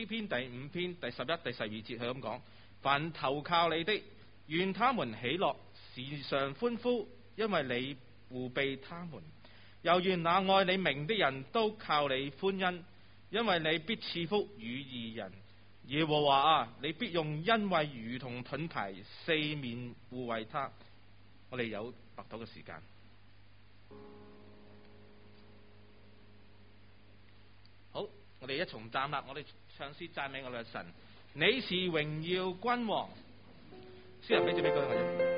詩篇第5篇第11、第12節，佢咁講：凡投靠你的，願他們喜樂，時常歡呼，因為你護庇他們。又願那愛你名的人都靠你歡欣，因為你必賜福與義人。耶和華啊，你必用恩惠如同盾牌，四面護衛他。我哋有默禱嘅時間。好，我哋一同站立，我哋唱詩讚美我哋嘅神。你是榮耀君王。詩人俾住俾佢我哋。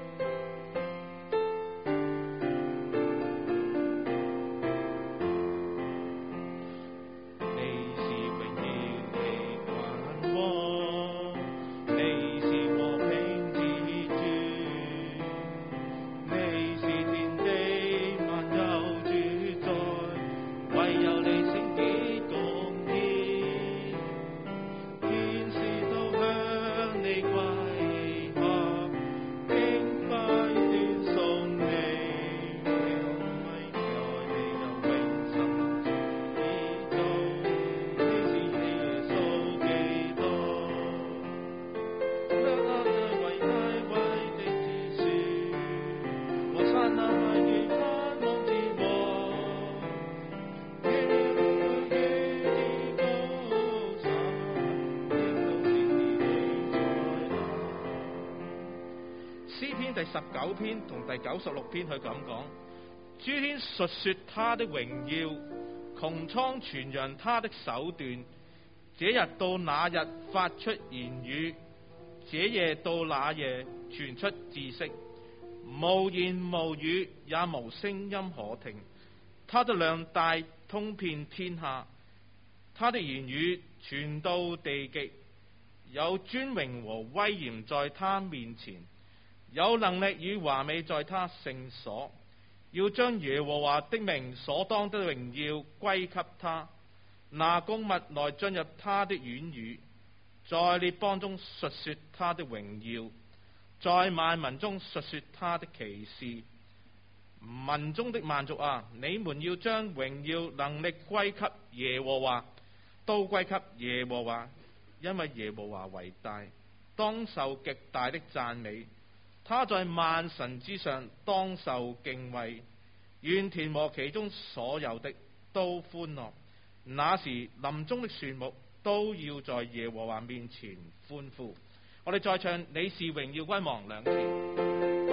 第19篇同第96篇佢咁講：諸天述說他的榮耀，穹蒼傳揚他的手段。這日到那日發出言語，這夜到那夜傳出知識。無言無語，也無聲音可聽。他的量大通遍天下，他的言語傳到地極。有尊榮和威嚴在他面前，有能力與華美在他聖所。要將耶和華的名所當的榮耀歸給他，拿供物來進入他的院宇，在列邦中述說他的榮耀，在萬民中述說他的奇事。民中的萬族啊，你們要將榮耀能力歸給耶和華，都歸給耶和華，因為耶和華為大，當受極大的讚美。他在萬神之上，當受敬畏。願田和其中所有的都歡樂，那時林中的樹木都要在耶和華面前歡呼。我哋再唱你是榮耀君王兩次。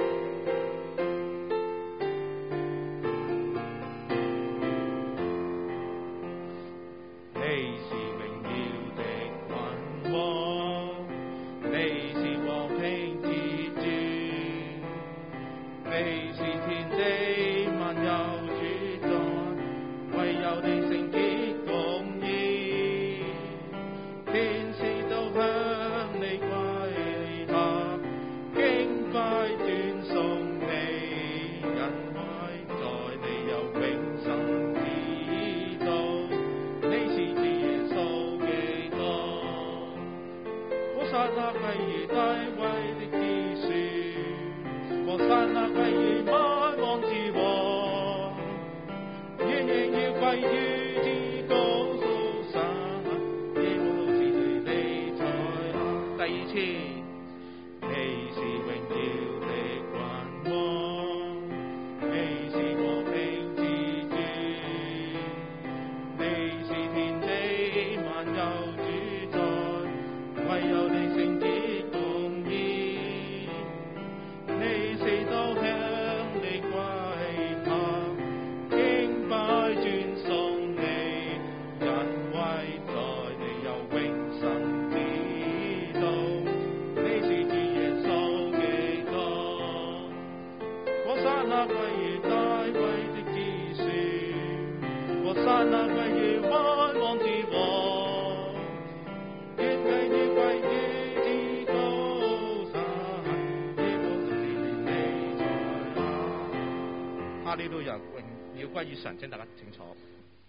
呢度由榮耀歸於神，請大家請坐。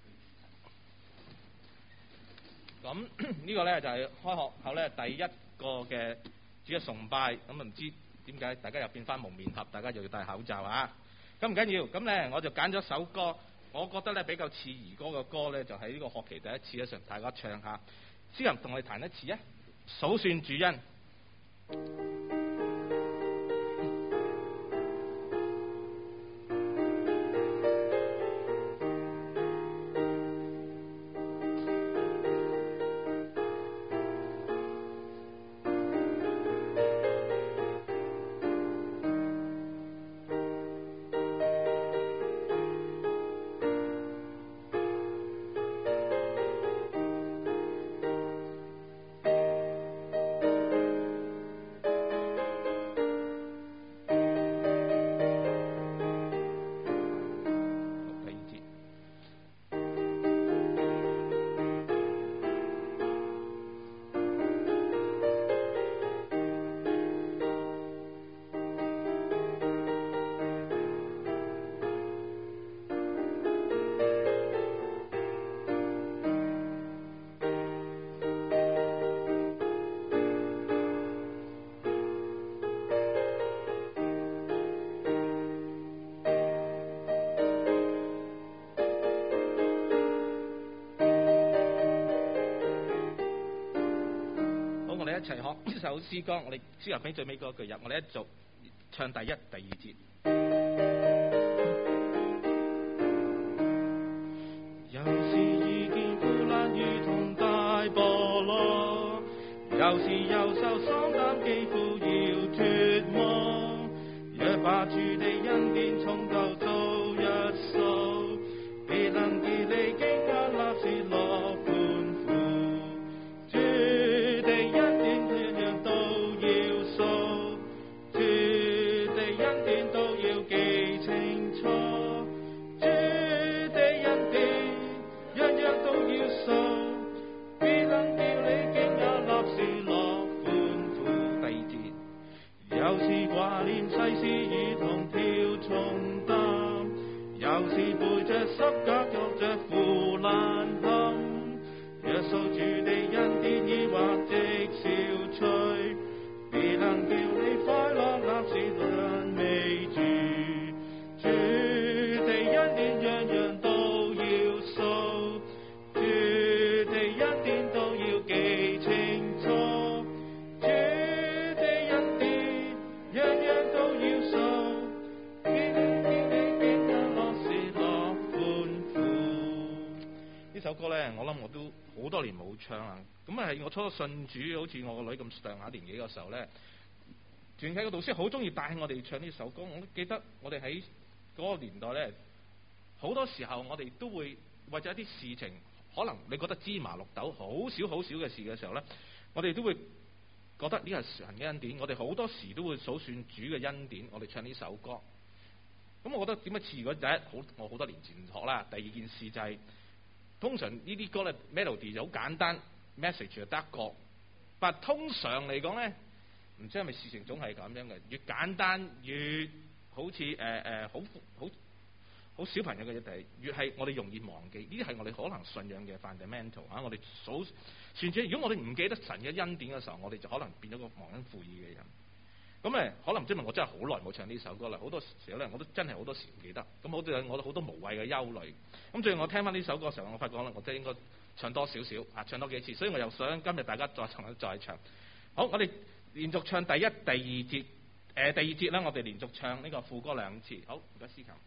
咁呢個呢，就係開學後呢第一個嘅主日崇拜，咁唔知點解大家又變翻蒙面俠，大家又要戴口罩啊！咁唔緊要，咁呢我就揀咗首歌，我覺得呢比較似兒歌嘅歌呢，就喺呢個學期第一次咧，上大家唱下。 詩人同我哋彈一次啊！數算主恩。一齊學呢首詩歌，我哋先由俾最尾嗰句入，我哋一續唱第一、第二節。有時遇見苦難如同大菠蘿，有時憂愁喪膽幾乎要絕望，若把主的恩典從頭數一數，必能叫你驚訝立時樂歡呼。主的恩典樣樣都要數，主的恩典都要記清楚，主的恩典樣樣都要數，必能叫你驚訝立時樂歡呼。第二節，有時掛念世事如同挑重擔，有時背着十架覺着苦難堪，若數主的恩典已或即消除，必能叫你快樂立時讚美主。主的恩典樣樣都要數，主的恩典都要記清楚，主的恩典樣樣都要數，必能叫你驚訝樂時樂歡呼。呢首歌咧，我諗我都好多年冇唱啦。咁係我初信主，好似我個女咁上下年紀嘅時候咧，團契嘅導師好中意帶我哋唱呢首歌。我都記得我哋喺嗰個年代咧，好多時候我哋都會為咗一啲事情，可能你覺得芝麻綠豆好少嘅事嘅時候咧，我哋都會覺得呢個係神嘅恩典。我哋好多時都會數算主嘅恩典，我哋唱呢首歌。咁我覺得點解似？如果第一我好多年前學啦。第二件事就係，通常呢啲歌咧 melody 就好簡單，message 就得一個。但通常嚟講咧，唔知係咪事情總係咁樣嘅，越簡單越好似好小朋友嘅嘢，但係越係我哋容易忘記。呢啲係我哋可能信仰嘅 fundamental 啊！我哋數算住，如果我哋唔記得神嘅恩典嘅時候，我哋就可能變咗個忘恩負義嘅人。咁可能即係我真係好耐冇唱呢首歌啦。好多時候咧，我都真係好多時唔記得。咁我都好多無謂嘅憂慮。咁最後我聽翻呢首歌嘅時候，我發覺咧，我真係應該唱多少少啊，唱多幾次。所以我又想今日大家再唱。好，我哋連續唱第一、第二節。第二節咧，我哋連續唱呢個副歌兩次。好，唔該司琴。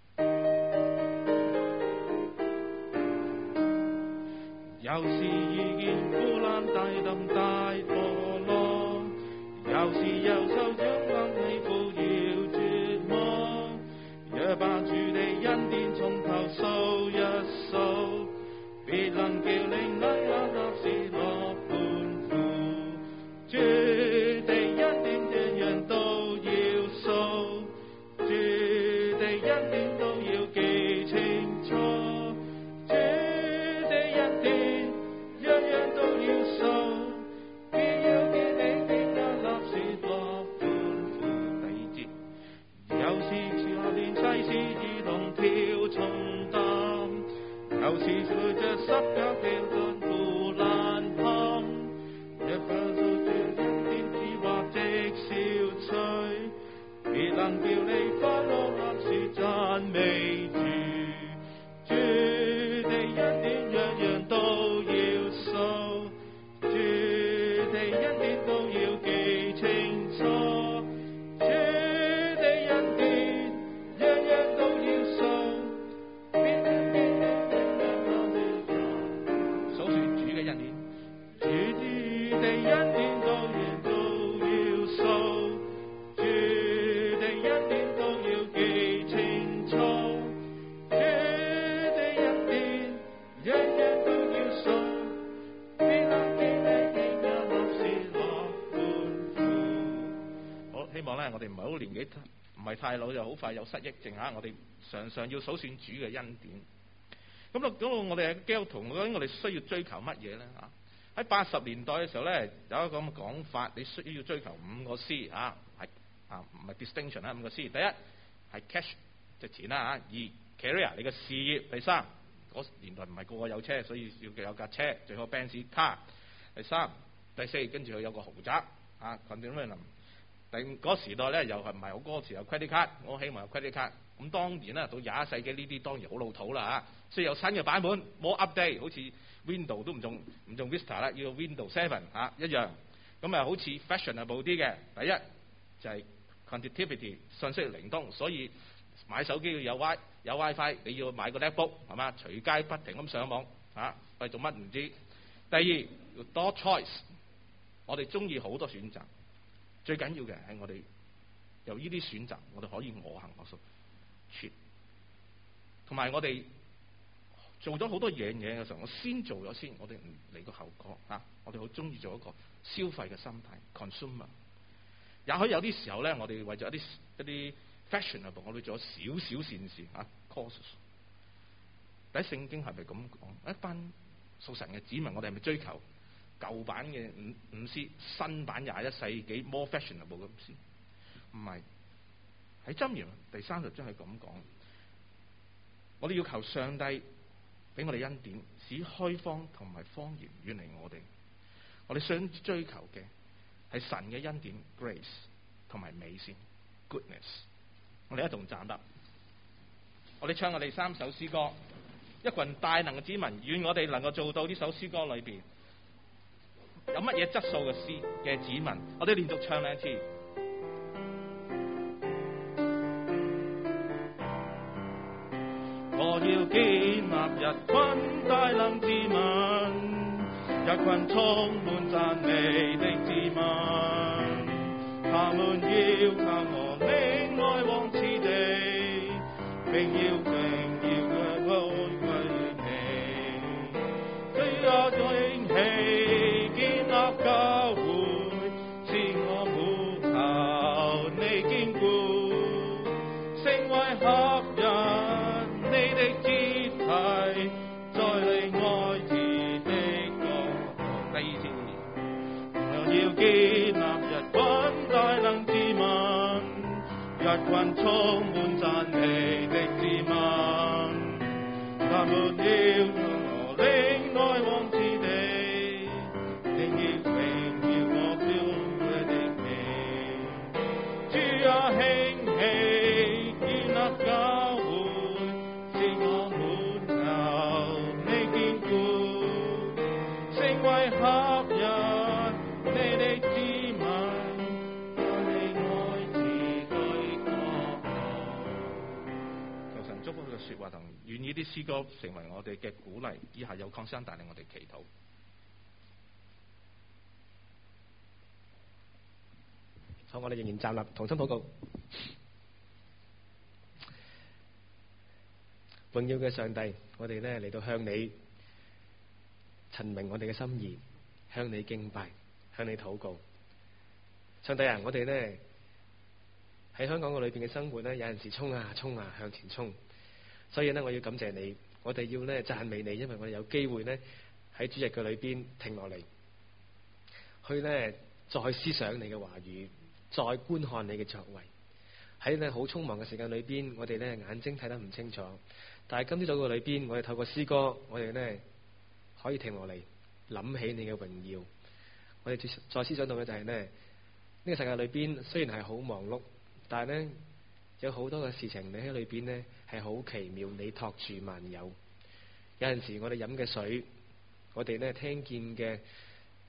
有時遇見苦難大冧大墮落，有時憂愁將冷氣呼要絕望，若把主的恩典從頭數一數，必能叫你眼眼立時樂歡呼。主的恩典樣樣都要數，主的恩典都要記清楚，主的恩典樣樣都要數， 的恩典都要記清楚，主的恩典樣樣都要數，數算主嘅恩典，主的恩典都要數，主的恩典都要記清楚，主的恩典樣樣都要數，必能見你應有樂事樂歡呼。好，希望咧我哋唔係好年紀唔係太老，就好快有失憶症嚇。我哋常常要數算主嘅恩典。咁到我哋嘅基督徒，究竟我哋需要追求乜嘢咧嚇？喺80年代嘅時候咧，有一個咁嘅講法，你需要追求5個 C 嚇，唔係 distinction 啦，5個 C。第一係 cash 即係錢啦嚇，2 career 你嘅事業，第3嗰年代唔係個個有車，所以要有架車，最好 Benz car。第3、第4跟住佢有個豪宅嚇，condominium。第5嗰個時代咧又係唔係好嗰個時有 credit card，我希望有 credit card。咁當然啦，到21世紀呢啲當然好老土啦嚇，所以有新嘅版本 more update， 好似 Windows 都唔用 Vista 啦，要 Windows 7嚇一樣。咁啊好似 fashionable 啲嘅，第一就係 connectivity 信息靈通，所以買手機要有 WiFi， 你要買個 laptop 係嘛，隨街不停咁上網嚇，為做乜唔知。第二要多 choice， 我哋中意好多選擇，最緊要嘅係我哋由呢啲選擇，我哋可以我行我素。同埋我哋做咗好多嘢嘅時候，我先做咗先，我哋唔理個後果嚇。我哋好中意做一個消費嘅心態 consumer。也許有啲時候咧，我哋為咗一啲 fashionable， 我哋做咗少少善事嚇 causes。第一聖經係咪咁講？一班屬神嘅子民，我哋係咪追求舊版嘅五詩，新版21世紀 more fashionable 嘅五詩？唔係。喺箴言第30章係咁講，我哋要求上帝俾我哋恩典，使虛謊同埋謊言遠離我哋。我哋想追求嘅係神嘅恩典 grace 同埋美善 goodness。我哋一同站立，我哋唱我哋3首詩歌，一群大能嘅子民，願我哋能夠做到呢首詩歌裏邊有乜嘢質素嘅詩嘅子民，我哋連續唱2次。我要建立一群大能子民，一群充滿讚美的子民，他們要靠我領愛往此地，並要榮耀歸你。最有勇氣建立教會，使我們靠你堅固，成為合人你的肢體，在你愛子的國度。第2次，我要建立一群大能子民，一群充滿讚美的子民，他們要向我領愛往此地，並要榮耀我尊貴的名。主啊，興起建立教會，為合人你的子民，在你愛子的國度。求神祝福佢嘅說話同願意啲詩歌成為我哋嘅鼓勵。以下有鄺生帶領我哋祈禱。 好，我哋仍然站立，同心禱告。榮耀嘅上帝，我哋呢嚟到向你陳明我哋嘅心意，向你敬拜，向你禱告。上帝啊，我哋呢喺香港嘅裏邊嘅生活呢，有陣時衝啊衝啊向前衝，所以呢，我要感謝你，我哋要呢讚美你，因為我哋有機會呢喺主日嘅裏邊停落嚟，去呢再思想你嘅話語，再觀看你嘅作為。喺呢好匆忙嘅時間裏邊，我哋呢眼睛睇得唔清楚，但係今朝早嘅裏邊，我哋透過詩歌，我哋呢可以停落嚟諗起你嘅榮耀。我哋再思想到嘅就係呢個世界裏邊雖然係好忙碌，但係呢有好多嘅事情你喺裏邊呢係好奇妙，你托住萬有。有陣時我哋飲嘅水，我哋呢聽見嘅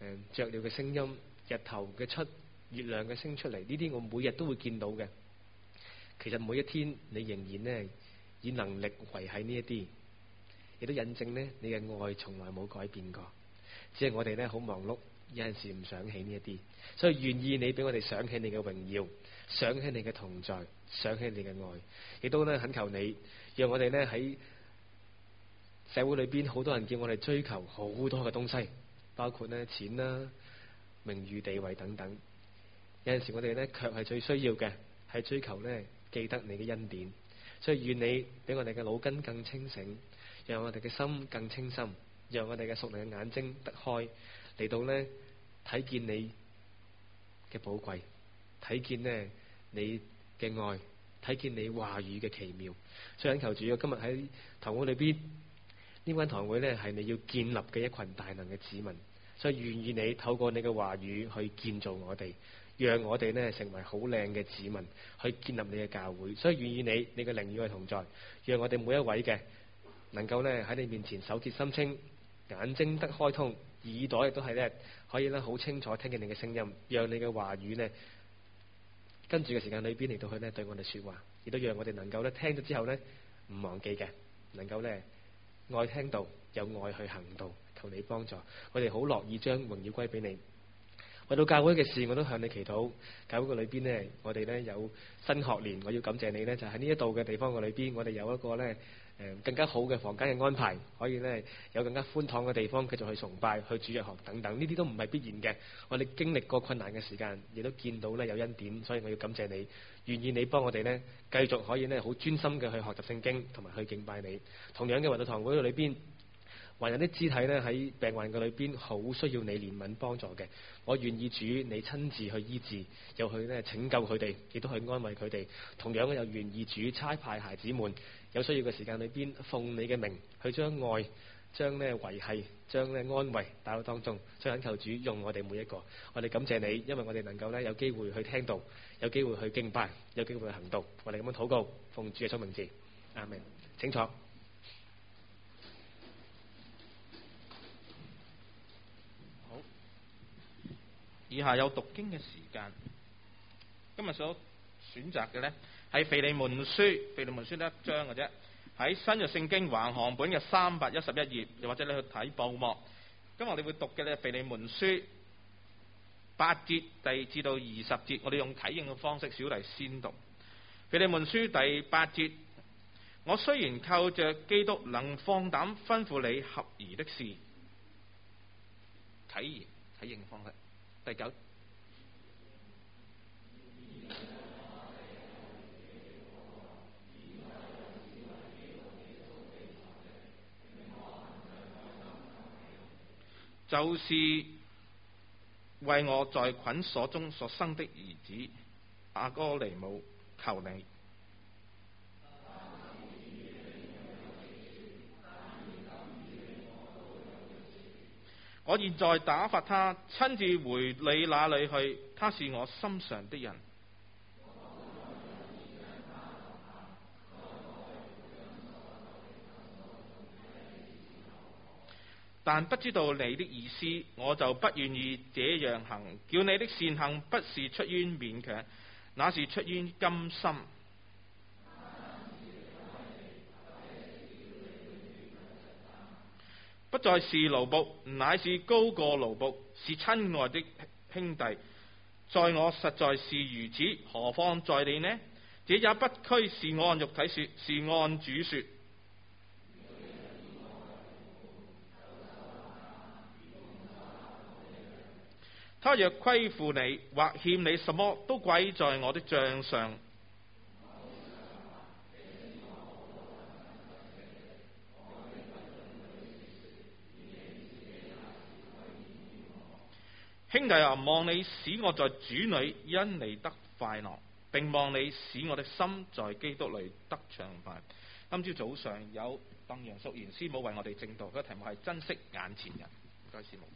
雀鳥嘅聲音、日頭嘅出、月亮嘅升出嚟，呢啲我每日都會見到嘅。其實每一天你仍然呢以能力維繫呢一啲，亦都印證呢你嘅愛從來冇改變過。只係我哋呢好忙碌，有陣時唔想起呢一啲，所以願意你俾我哋想起你嘅榮耀，想起你嘅同在，想起你嘅愛，亦都呢懇求你，讓我哋呢喺社會裏邊，好多人叫我哋追求好多嘅東西，包括呢錢啦、名譽、地位等等。有陣時我哋呢卻係最需要嘅係追求呢記得你嘅恩典。所以願你俾我哋嘅腦筋更清醒，讓我哋嘅心更清心，讓我哋嘅屬靈嘅眼睛得開，嚟到呢睇見你嘅寶貴，睇見呢你嘅愛，睇見你話語嘅奇妙。所以懇求主，我今日喺堂會裏邊，呢間堂會呢係你要建立嘅一群大能嘅子民，所以願意你透過你嘅話語去建造我哋，讓我哋呢成為好靚嘅子民，去建立你嘅教會。所以願意你嘅靈與我同在，讓我哋每一位嘅能夠呢喺你面前手潔心清，眼睛得開通，耳朵亦都係呢可以呢好清楚聽見你嘅聲音，讓你嘅話語呢跟住嘅時間裏邊嚟到去呢對我哋說話，亦都讓我哋能夠呢聽咗之後呢唔忘記嘅，能夠呢愛聽道，有愛去行道。求你幫助，我哋好樂意將榮耀歸俾你。為到教會嘅事，我都向你祈禱。教會嘅裏邊呢，我哋呢有新學年，我要感謝你呢，就喺呢一度嘅地方嘅裏邊，我哋有一個呢更加好嘅房間嘅安排，可以呢有更加寬敞嘅地方繼續去崇拜、去主日學等等。呢啲都唔係必然嘅。我哋經歷過困難嘅時間，亦都見到呢有恩典，所以我要感謝你，願意你幫我哋呢繼續可以呢好專心嘅去學習聖經，同埋去敬拜你。同樣嘅，為到堂會嘅裏邊，還有啲肢體呢喺病患嘅裏邊，好需要你憐憫幫助嘅。我願意主你親自去醫治，又去呢拯救佢哋，亦都去安慰佢哋。同樣又願意主差派孩子們有需要嘅時間裏邊，奉你嘅名去將愛、將呢維繫、將呢安慰帶到當中。所以懇求主用我哋每一個，我哋感謝你，因為我哋能夠呢有機會去聽道，有機會去敬拜，有機會去行道。我哋咁樣禱告，奉主嘅名字，阿們。請坐。 以下有讀經嘅時間。今日所選擇嘅呢係腓利門書，腓利門書得一章嘅啫，喺新約聖經橫行本嘅311頁，又或者你去睇報幕。今日我哋會讀嘅呢，腓利門書8節第至到20節，我哋用啟應嘅方式，小弟先讀。腓利門書第8節：我雖然靠着基督能放膽吩咐你合宜的事。啟應嘅方式。第9，就是為我在捆鎖中所生的兒子阿哥尼姆，求你。我現在打發他親自回你那裏去，他是我心上的人。但不知道你的意思，我就不願意這樣行。叫你的善行不是出於勉強，那是出於甘心。不再是奴僕，乃是高過奴僕，是親愛的兄弟。在我實在是如此，何況在你呢？這也不拘是按肉體說，是按主說。他若虧負你或欠你什麼，都歸在我的賬上。兄弟啊，望你使我在主裏因你得快樂，並望你使我的心在基督裏得暢快。今朝早上有鄧楊淑賢師母為我哋證道，佢嘅題目係珍惜眼前人。唔該，師母。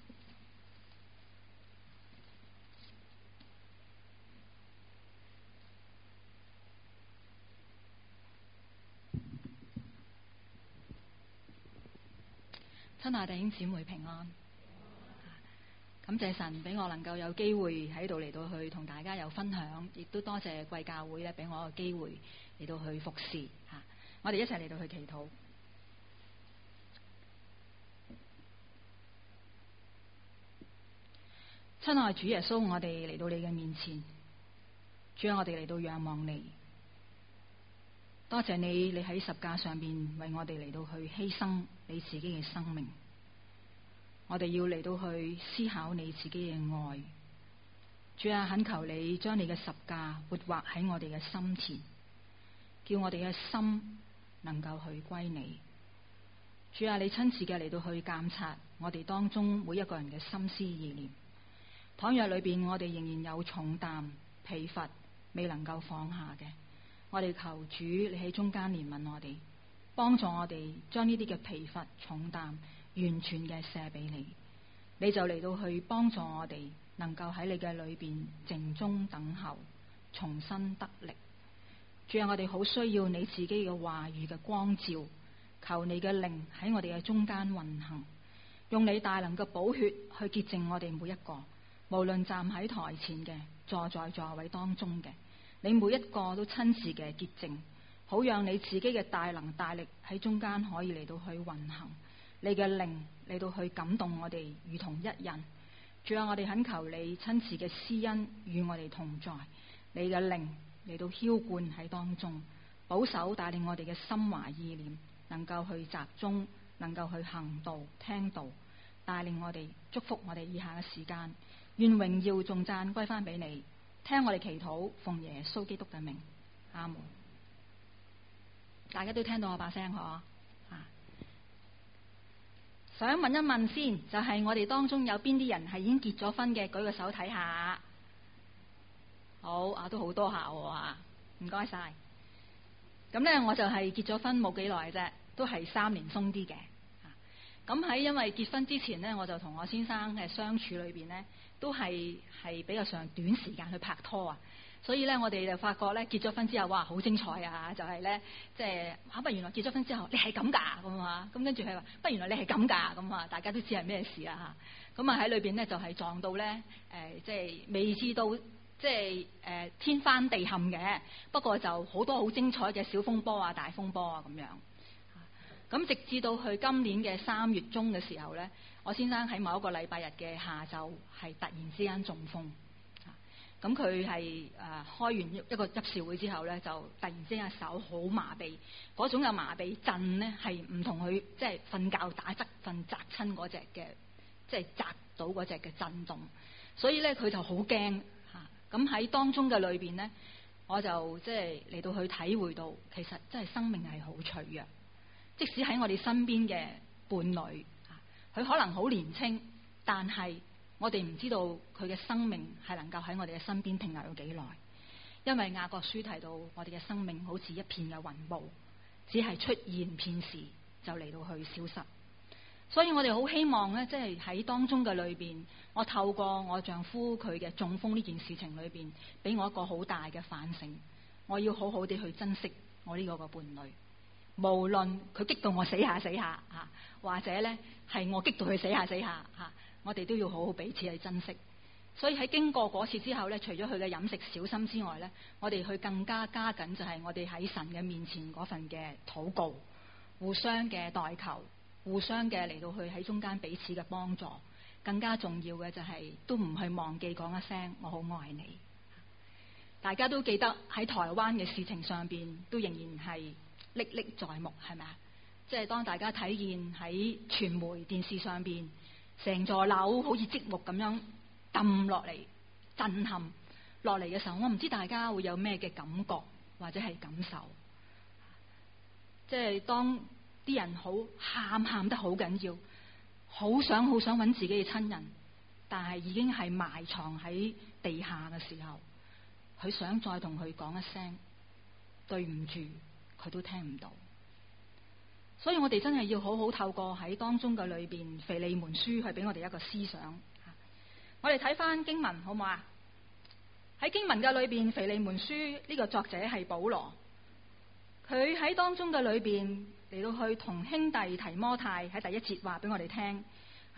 親愛弟兄姊妹平安。 感謝神俾我能夠有機會喺度嚟到去同大家有分享，亦都多謝貴教會咧俾我個機會嚟到去服侍嚇。我哋一齊嚟到去祈禱。親愛主耶穌，我哋嚟到你嘅面前，主啊，我哋嚟到仰望你，多謝你喺十架上邊為我哋嚟到去犧牲你自己嘅生命。我哋要嚟到去思考你自己嘅愛，主啊，懇求你將你嘅十架活畫喺我哋嘅心田，叫我哋嘅心能夠去歸你。主啊，你親自嘅嚟到去監察我哋當中每一個人嘅心思意念。倘若裏邊我哋仍然有重擔疲乏未能夠放下嘅，我哋求主你喺中間憐憫我哋，幫助我哋將呢啲嘅疲乏重擔完全嘅卸俾你，你就嚟到去幫助我哋，能夠喺你嘅裏邊靜中等候，重新得力。主啊，我哋好需要你自己嘅話語嘅光照，求你嘅靈喺我哋嘅中間運行，用你大能嘅寶血去潔淨我哋每一個，無論站喺台前嘅，坐在座位當中嘅，你每一個都親自嘅潔淨，好讓你自己嘅大能大力喺中間可以嚟到去運行。你嘅靈嚟到去感動我哋，如同一人。主啊，我哋懇求你親自嘅施恩與我哋同在，你嘅靈嚟到澆灌喺當中，保守帶領我哋嘅心懷意念，能夠去集中，能夠去行道聽道，帶領我哋，祝福我哋以下嘅時間。願榮耀頌讚歸翻俾你，聽我哋祈禱，奉耶穌基督嘅名，阿門。大家都聽到我把聲嗬？想問一問先，就係我哋當中有邊啲人係已經結咗婚嘅，舉個手睇下。好啊，都好多下喎，唔該晒。咁呢，我就係結咗婚冇幾耐啫，都係3年鬆啲嘅。咁喺因為結婚之前呢，我就同我先生嘅相處裏邊呢，都係比較上短時間去拍拖啊。所以咧，我哋就發覺咧，結咗婚之後，哇，好精彩啊！就係咧，即係不原來結咗婚之後，你係咁㗎咁啊！咁跟住係話，不原來你係咁㗎咁啊！大家都知係咩事啊嚇！咁啊喺裏邊咧就係撞到咧即係未知到即係天翻地陷嘅，不過就好多好精彩嘅小風波啊、大風波啊咁樣。咁直至到去今年嘅3月中嘅時候咧，我先生喺某一個禮拜日嘅下晝係突然之間中風。咁佢係開完一個執事會之後咧，就突然之間手好麻痹，嗰種嘅麻痹震咧係唔同佢即係瞓覺打側瞓砸親嗰隻嘅，即係砸到嗰隻嘅震動，所以咧佢就好驚嚇。咁喺當中嘅裏邊咧，我就即係嚟到去體會到，其實真係生命係好脆弱，即使喺我哋身邊嘅伴侶嚇，佢可能好年輕，但係我哋唔知道佢嘅生命係能夠喺我哋嘅身邊停留到幾耐，因為雅各書提到我哋嘅生命好似一片嘅雲霧，只係出現片時就嚟到去消失。所以我哋好希望咧，即係喺當中嘅裏邊，我透過我丈夫佢嘅中風呢件事情裏邊，俾我一個好大嘅反省。我要好好地去珍惜我呢個嘅伴侶，無論佢激到我死下嚇，或者咧係我激到佢死下嚇。我哋都要好好彼此去珍惜。所以喺經過嗰次之後咧，除咗佢嘅飲食小心之外咧，我哋去更加加緊就係我哋喺神嘅面前嗰份嘅禱告，互相嘅代求，互相嘅嚟到去喺中間彼此嘅幫助。更加重要嘅就係都唔去忘記講一聲我好愛你。大家都記得喺台灣嘅事情上邊都仍然係歷歷在目，係咪啊？即係當大家睇見喺傳媒電視上邊成座樓好似積木咁樣冧落嚟，震撼落嚟嘅時候，我唔知大家會有咩嘅感覺或者係感受。即係當啲人好喊得好緊要，好想揾自己嘅親人，但係已經係埋藏喺地下嘅時候，佢想再同佢講一聲對唔住，佢都聽唔到。所以我哋真係要好好透過喺當中嘅裏邊腓利門書去俾我哋一個思想。我哋睇翻經文好唔好啊？喺經文嘅裏邊，腓利門書呢個作者係保羅，佢喺當中嘅裏邊嚟到去同兄弟提摩太喺第1節話俾我哋聽。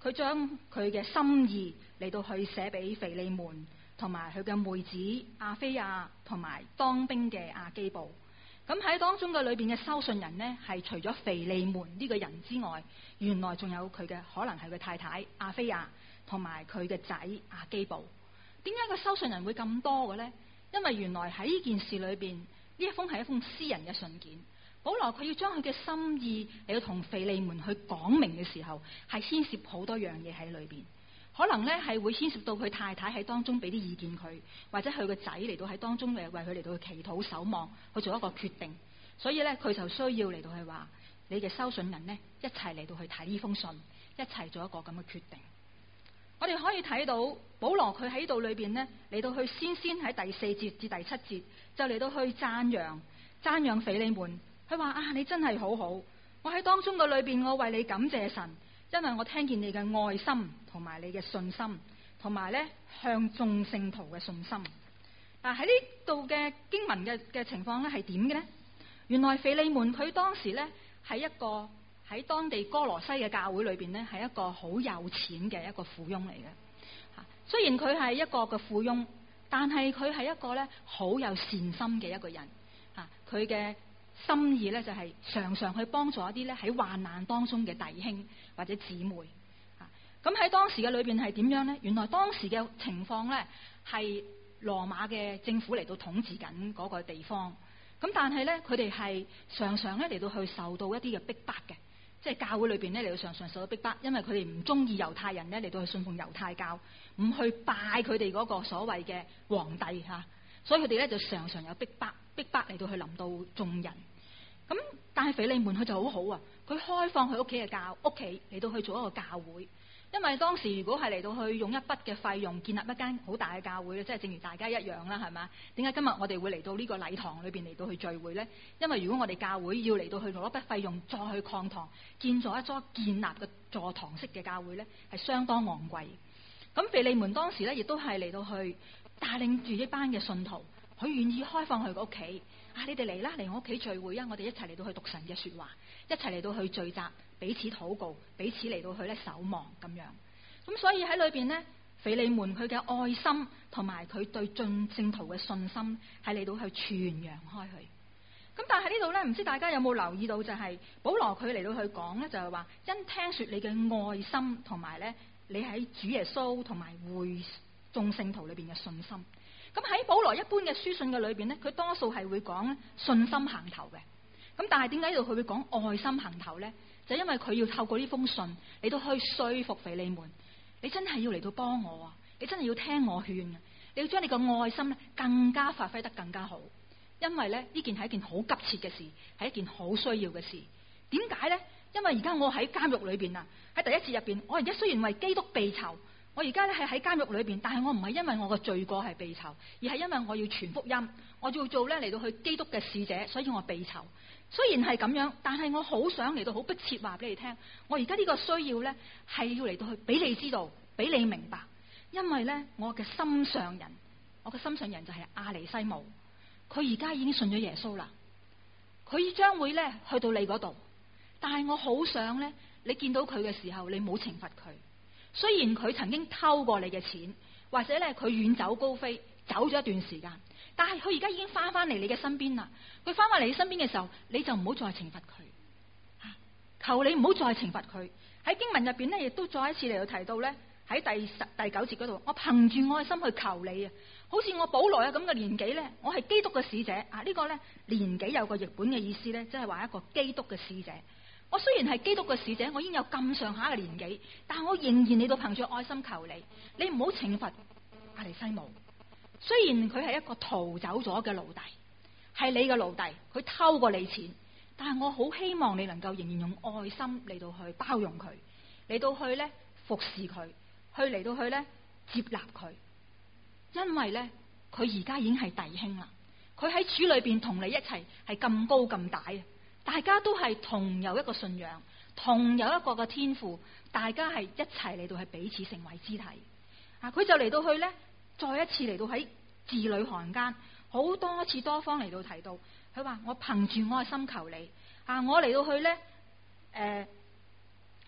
佢將佢嘅心意嚟到去寫俾腓利門同埋佢嘅妹子亞非亞同埋當兵嘅亞基布。咁喺當中嘅裏邊嘅收信人呢，係除咗腓利門呢個人之外，原來仲有佢嘅可能係佢太太亞非亞同埋佢嘅仔亞基布。點解個收信人會咁多嘅呢？因為原來喺呢件事裏邊，呢一封係一封私人嘅信件。保羅佢要將佢嘅心意嚟到同腓利門去講明嘅時候，係牽涉好多樣嘢喺裏邊。可能咧係會牽涉到佢太太喺當中俾啲意見佢，或者佢個仔嚟到喺當中為佢嚟到去祈禱守望，去做一個決定。所以咧佢就需要嚟到去話你嘅收信人呢，一齊嚟到去睇呢封信，一齊做一個咁嘅決定。我哋可以睇到保羅佢喺度裏邊呢，嚟到去先喺第4節至第7節就嚟到去讚揚腓利門。佢話啊，你真係好好，我喺當中嘅裏邊，我為你感謝神。因為我聽見你嘅愛心同埋你嘅信心，同埋咧向眾聖徒嘅信心。嗱，喺呢度嘅經文嘅情況咧係點嘅呢？原來腓利門佢當時咧係一個喺當地哥羅西嘅教會裏邊咧係一個好有錢嘅一個富翁嚟嘅。雖然佢係一個嘅富翁，但係佢係一個咧好有善心嘅一個人。佢嘅心意咧就係常常去幫助一啲咧喺患難當中嘅弟兄或者姊妹。咁喺當時嘅裏邊係點樣呢？原來當時嘅情況咧係羅馬嘅政府嚟到統治緊嗰個地方。咁但係咧佢哋係常常咧嚟到去受到一啲嘅逼迫嘅，即係教會裏邊咧嚟到常常受到逼迫，因為佢哋唔中意猶太人咧嚟到去信奉猶太教，唔去拜佢哋嗰個所謂嘅皇帝吓，所以佢哋咧就常常有逼迫嚟到去臨到眾人。咁但係腓利門佢就好好啊，佢開放佢屋企嘅屋企嚟到去做一個教會。因為當時如果係嚟到去用一筆嘅費用建立一間好大嘅教會咧，即係正如大家一樣啦，係嘛？點解今日我哋會嚟到呢個禮堂裏邊嚟到去聚會呢？因為如果我哋教會要嚟到去攞一筆費用再去擴堂建咗一座建立嘅座堂式嘅教會呢，係相當昂貴。咁腓利門當時咧亦都係嚟到去帶領住一班嘅信徒，佢願意開放佢個屋企。你哋嚟啦，嚟我屋企聚會啊！我哋一齊嚟到去讀神嘅說話，一齊嚟到去聚集，彼此禱告，彼此嚟到去咧守望咁樣。咁所以喺裏邊呢，腓利門佢嘅愛心同埋佢對眾聖徒嘅信心係嚟到去傳揚開去。咁但係呢度咧，唔知大家有冇留意到，就係保羅佢嚟到去講咧，就係話因聽說你嘅愛心同埋咧，你喺主耶穌同埋會眾聖徒裏邊嘅信心。咁喺保羅一般嘅書信嘅裏邊咧，佢多數係會講信心行頭嘅。咁但係點解呢度佢會講愛心行頭咧？就因為佢要透過呢封信嚟到去說服腓利門，你真係要嚟到幫我啊！你真係要聽我勸啊！你要將你個愛心咧更加發揮得更加好。因為咧呢件係一件好急切嘅事，係一件好需要嘅事。點解咧？因為而家我喺監獄裏邊啊，喺第一節入邊，我而家雖然為基督被囚。我而家咧係喺監獄裏邊，但係我唔係因為我個罪過係被囚，而係因為我要傳福音，我要做咧嚟到去基督嘅使者，所以我被囚。雖然係咁樣，但係我好想嚟到好迫切話俾你聽，我而家呢個需要咧係要嚟到去俾你知道，俾你明白，因為咧我嘅心上人，我嘅心上人就係阿尼西姆，佢而家已經信咗耶穌啦，佢將會咧去到你嗰度，但係我好想咧你見到佢嘅時候，你冇懲罰佢。雖然佢曾經偷過你嘅錢，或者咧佢遠走高飛，走咗一段時間，但係佢而家已經翻嚟你嘅身邊啦。佢翻嚟你身邊嘅時候，你就唔好再懲罰佢，求你唔好再懲罰佢。喺經文入邊咧，亦都再一次嚟到提到咧，喺第9節嗰度，我憑住愛心去求你啊，好似我保羅啊咁嘅年紀咧，我係基督嘅使者啊。呢個咧年紀有個譯本嘅意思咧，即係話一個基督嘅使者。我雖然係基督嘅使者，我已經有咁上下嘅年紀，但係我仍然嚟到憑住愛心求你，你唔好懲罰阿尼西姆。雖然佢係一個逃走咗嘅奴隸，係你嘅奴隸，佢偷過你錢，但係我好希望你能夠仍然用愛心嚟到去包容佢，嚟到去咧服侍佢，去嚟到去咧接納佢，因為咧佢而家已經係弟兄啦，佢喺主裏邊同你一齊係咁高咁大啊！大家都係同有一個信仰，同有一個嘅天賦，大家係一齊嚟到係彼此成為肢體。佢就嚟到去咧，再一次嚟到喺字裏行間，好多次多方嚟到提到，佢話我憑住愛心求你，我嚟到去咧，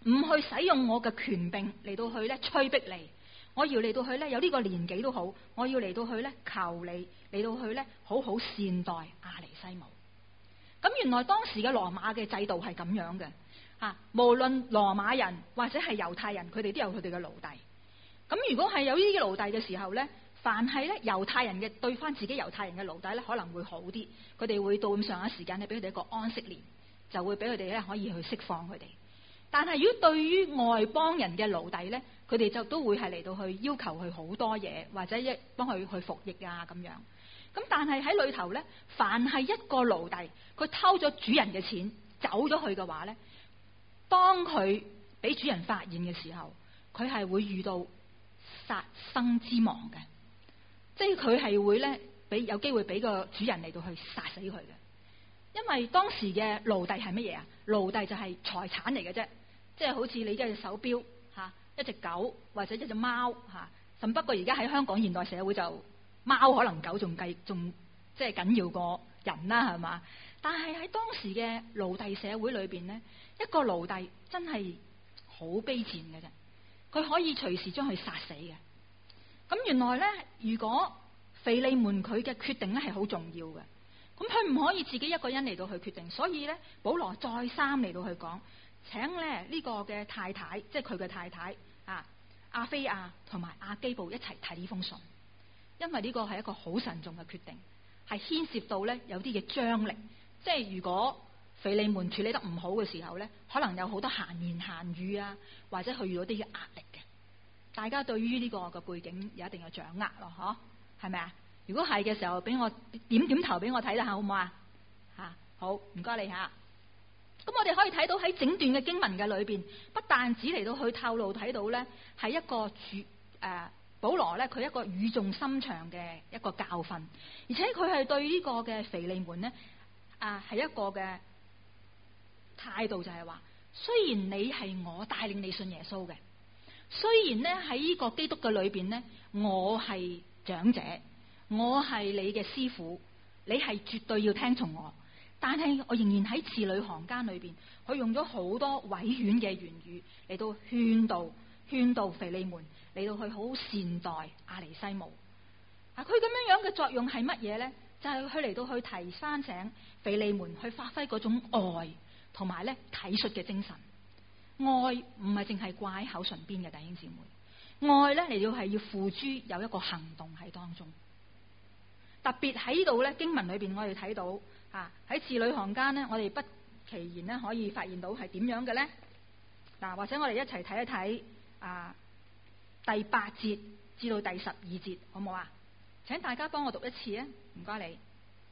唔去使用我嘅權柄嚟到去咧催逼你，我要嚟到去咧有呢個年紀都好，我要嚟到去咧求你嚟到去咧好好善待阿尼西姆。咁原來當時嘅羅馬嘅制度係咁樣嘅，無論羅馬人或者係猶太人，佢哋都有佢哋嘅奴隸。咁如果係有呢啲奴隸嘅時候咧，凡係咧猶太人嘅對翻自己猶太人嘅奴隸咧，可能會好啲，佢哋會到咁上下時間咧，俾佢哋一個安息年，就會俾佢哋咧可以去釋放佢哋。但係如果對於外邦人嘅奴隸咧，佢哋就都會係嚟到去要求佢好多嘢，或者幫佢去服役啊咁樣。咁但係喺裏頭咧，凡係一個奴隸，佢偷咗主人嘅錢走咗去嘅話咧，當佢俾主人發現嘅時候，佢係會遇到殺生之亡嘅，即係佢係會咧有機會俾個主人嚟到去殺死佢嘅。因為當時嘅奴隸係乜嘢啊？奴隸就係財產嚟嘅啫，即係好似你一隻手錶吓，一隻狗或者一隻貓吓，甚不過而家喺香港現代社會就貓可能狗仲即係緊要過人啦，係嘛？但係喺當時嘅奴隸社會裏邊咧，一個奴隸真係好卑賤嘅啫，佢可以隨時將佢殺死嘅。咁原來咧，如果腓利門佢嘅決定咧係好重要嘅，咁佢唔可以自己一個人嚟到去決定，所以咧保羅再三嚟到去講，請咧呢個嘅太太，即係佢嘅太太阿菲亞同埋阿基布一齊睇呢封信。因為呢個係一個好慎重嘅決定，係牽涉到咧有啲嘅張力，即係如果腓利門處理得唔好嘅時候咧，可能有好多閒言閒語啊，或者佢遇到啲嘅壓力嘅。大家對於呢個嘅背景有一定嘅掌握咯，嗬，係咪啊？如果係嘅時候，俾我點頭俾我睇下好唔好啊？好，唔該你吓。咁我哋可以睇到喺整段嘅經文嘅裏邊，不但止嚟到去透露睇到咧係一個保羅咧，佢一個語重心長嘅一個教訓，而且佢係對呢個嘅腓利門咧，係一個嘅態度，就係話，雖然你係我帶領你信耶穌嘅，雖然咧喺呢個基督嘅裏邊咧，我係長者，我係你嘅師傅，你係絕對要聽從我，但係我仍然喺字裏行間裏邊，佢用咗好多委婉嘅言語嚟到勸導腓利門。嚟到去好善待阿尼西姆，佢咁樣嘅作用係乜嘢咧？就係佢嚟到去提翻醒腓利門去發揮嗰種愛同埋咧體恤嘅精神。愛唔係淨係掛喺口唇邊嘅，弟兄姊妹，愛咧嚟到係要付諸有一個行動喺當中。特別喺呢度咧經文裏邊，我哋睇到喺字裏行間咧，我哋不其然咧可以發現到係點樣嘅咧？或者我哋一齊睇一睇第8節至到第12節，好唔好啊？請大家幫我讀一次啊！唔該你。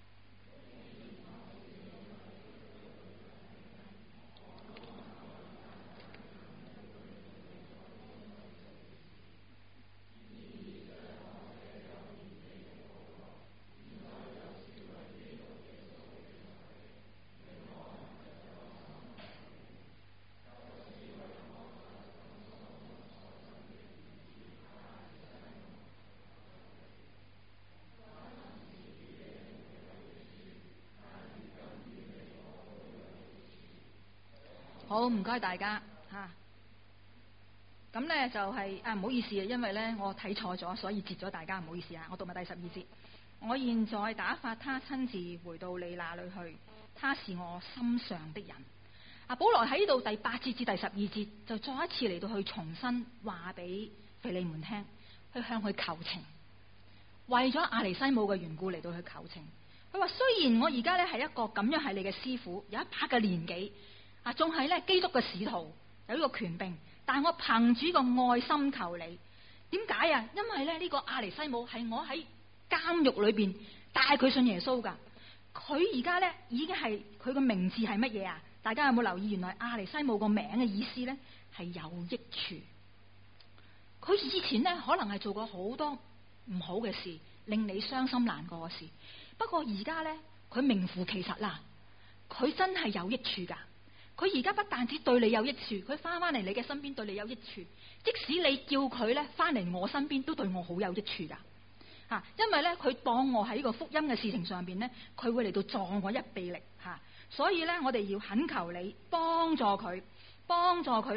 好，唔該大家吓。咁咧就係唔好意思啊，因為咧我睇錯咗，所以截咗大家，唔好意思啊。我讀埋第12節。我現在打發他親自回到你那裏去，他是我心上的人。保羅喺呢度第8節至第12節就再一次嚟到去重新話俾腓利門聽，去向佢求情，為咗阿尼西姆嘅緣故嚟到去求情。佢話雖然我而家咧係一個咁樣係你嘅師傅，有一把嘅年紀。仲係咧基督嘅使徒，有呢個權柄，但係我憑住個愛心求你。點解啊？因為咧呢個阿尼西姆係我喺監獄裏邊帶佢信耶穌噶。佢而家咧已經係佢個名字係乜嘢啊？大家有冇留意？原來阿尼西姆個名嘅意思咧係有益處。佢以前咧可能係做過好多唔好嘅事，令你傷心難過嘅事。不過而家咧佢名副其實啦，佢真係有益處噶。佢而家不但止對你有益處，佢翻嚟你嘅身邊對你有益處。即使你叫佢咧翻嚟我身邊，都對我好有益處噶。因為咧佢當我喺呢個福音嘅事情上邊咧，佢會嚟到助我一臂力。所以咧我哋要懇求你幫助佢咧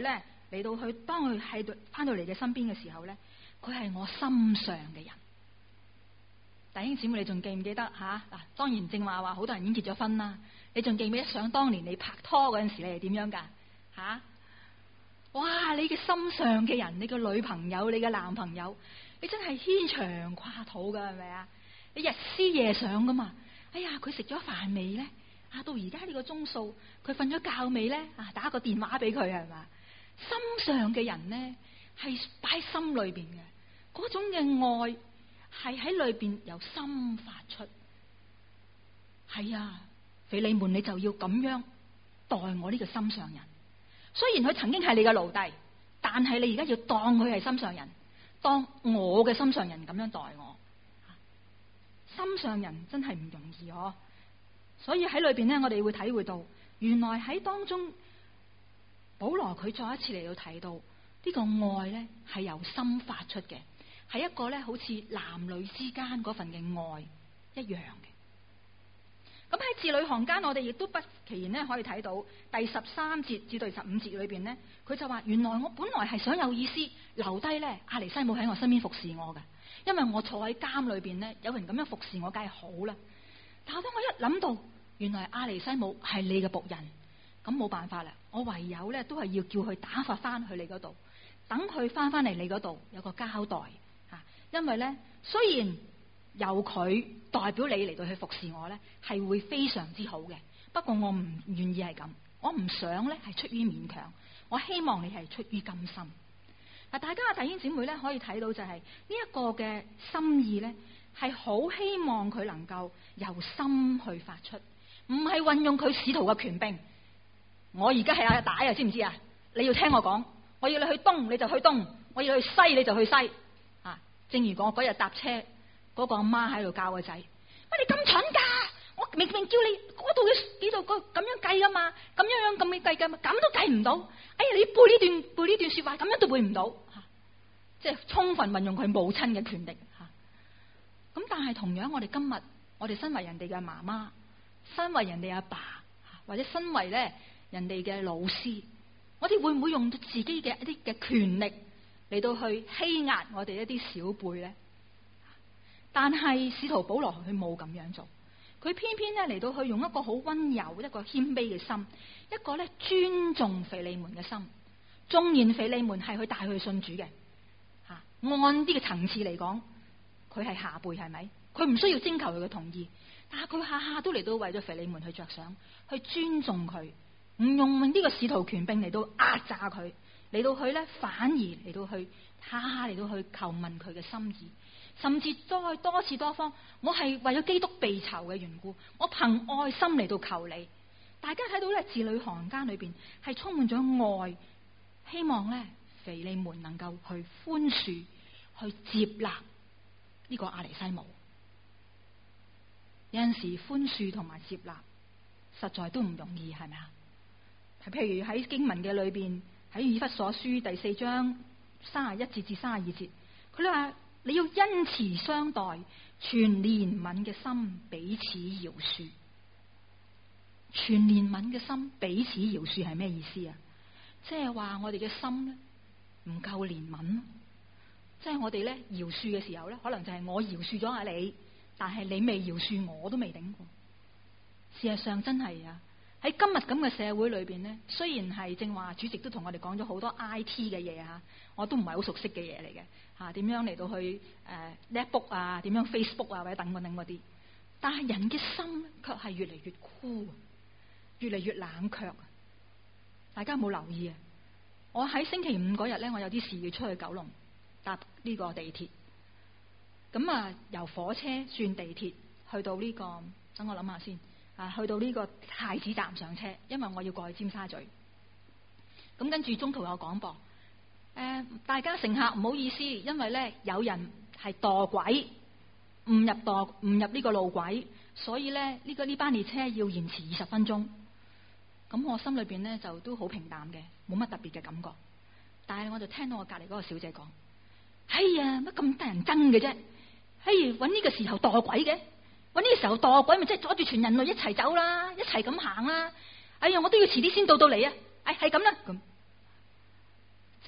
嚟到去，當佢喺度翻到嚟嘅身邊嘅時候咧，佢係我心上嘅人。弟兄姊妹，你仲記唔記得吓？嗱，當然正話好多人已經結咗婚啦，你仲記唔記得想當年你拍拖嗰陣時你係點樣噶吓？哇！你嘅心上嘅人，你嘅女朋友，你嘅男朋友，你真係牽腸掛肚噶，係咪啊？你日思夜想噶嘛？哎呀，佢食咗飯未咧？到而家呢個鐘數，佢瞓咗覺未咧？打個電話俾佢係嘛？心上嘅人咧，係擺喺心裏邊嘅，嗰種嘅愛係喺裏邊由心發出。係啊，腓利門，你就要咁樣待我呢個心上人。雖然佢曾經係你嘅奴隸，但係你而家要當佢係心上人，當我嘅心上人咁樣待我。心上人真係唔容易嗬。所以喺裏邊咧，我哋會體會到，原來喺當中，保羅佢再一次嚟到睇到呢個愛咧係由心發出嘅，係一個咧好似男女之間嗰份嘅愛一樣嘅。咁喺字裏行間，我哋亦都不其然咧可以睇到第13節至第15節裏邊咧，佢就話：原來我本來係想有意思留低咧阿尼西姆喺我身邊服侍我嘅，因為我坐喺監裏邊咧，有人咁樣服侍我，梗係好啦。但係當我一諗到原來阿尼西姆係你嘅僕人，咁冇辦法啦，我唯有咧都係要叫佢打發翻去你嗰度，等佢翻嚟你嗰度有個交代吓。因為咧雖然由佢代表你嚟到去服侍我咧，係會非常之好嘅，不過我唔願意係咁，我唔想咧係出於勉強，我希望你係出於甘心。嗱，大家嘅弟兄姊妹咧可以睇到就係呢一個嘅心意咧，係好希望佢能夠由心去發出，唔係運用佢使徒嘅權柄。我而家係阿大啊，知唔知啊？你要聽我講，我要你去東你就去東，我要你去西你就去西。正如我嗰日搭車，嗰個阿媽喺度教個仔：乜你咁蠢噶？我明明叫你嗰度嘅幾度個咁樣計噶嘛，咁樣咁樣計噶嘛，咁都計唔到。哎呀，你背呢段說話，咁樣都背唔到。即係充分運用佢母親嘅權力。咁但係同樣，我哋今日我哋身為人哋嘅媽媽，身為人哋阿爸，或者身為咧人哋嘅老師，我哋會唔會用自己嘅一啲嘅權力嚟到去欺壓我哋一啲小輩咧？但係使徒保羅佢冇咁樣做，佢偏偏咧嚟到去用一個好溫柔、一個謙卑嘅心，一個咧尊重腓利門嘅心。縱然腓利門係佢帶佢信主嘅，按啲嘅層次嚟講，佢係下輩，係咪？佢唔需要徵求佢嘅同意，但係佢下下都嚟到為咗腓利門去着想，去尊重佢，唔用呢個使徒權柄嚟到壓榨佢，嚟到去咧反而嚟到去下下嚟到去求問佢嘅心意，甚至再多次多方，我係為咗基督被囚嘅緣故，我憑愛心嚟到求你。大家睇到咧字裏行間裏邊係充滿咗愛，希望咧腓利門能夠去寬恕、去接納呢個阿尼西姆。有陣時寬恕同埋接納實在都唔容易，係咪啊？譬如喺經文嘅裏邊，喺以弗所書第4章31節至32節，佢哋話你要恩慈相待，全憐憫嘅心彼此饒恕。全憐憫嘅心彼此饒恕係咩意思啊？即係話我哋嘅心咧唔夠憐憫，即係我哋咧饒恕嘅時候咧，可能就係我饒恕咗阿你，但係你未饒恕我都未頂過。事實上真係啊，喺今日咁嘅社會裏邊咧，雖然係正話主席都同我哋講咗好多 IT 嘅嘢吓，我都唔係好熟悉嘅嘢嚟嘅吓，點樣嚟到去netbook 啊，點樣 Facebook 啊，或者等嗰啲，但係人嘅心咧卻係越嚟越枯，越嚟越冷卻。大家有冇留意啊？我喺星期5嗰日咧，我有啲事要出去九龍搭呢個地鐵，咁由火車轉地鐵去到呢個，等我諗下先去到呢個太子站上車，因為我要過去尖沙咀。咁跟住中途有廣播，大家乘客唔好意思，因為咧有人係墮軌，誤入呢個路軌，所以咧呢班列車要延遲20分鐘。咁我心裏邊咧就都好平淡嘅，冇乜特別嘅感覺。但係我就聽到我隔籬嗰個小姐講：哎呀，乜咁得人憎嘅啫？搵呢個時候墮軌嘅，搵呢個時候墮軌咪即係阻住全人類一齊走啦，一齊咁行啦。哎呀，我都要遲啲先到嚟啊！係咁啦。咁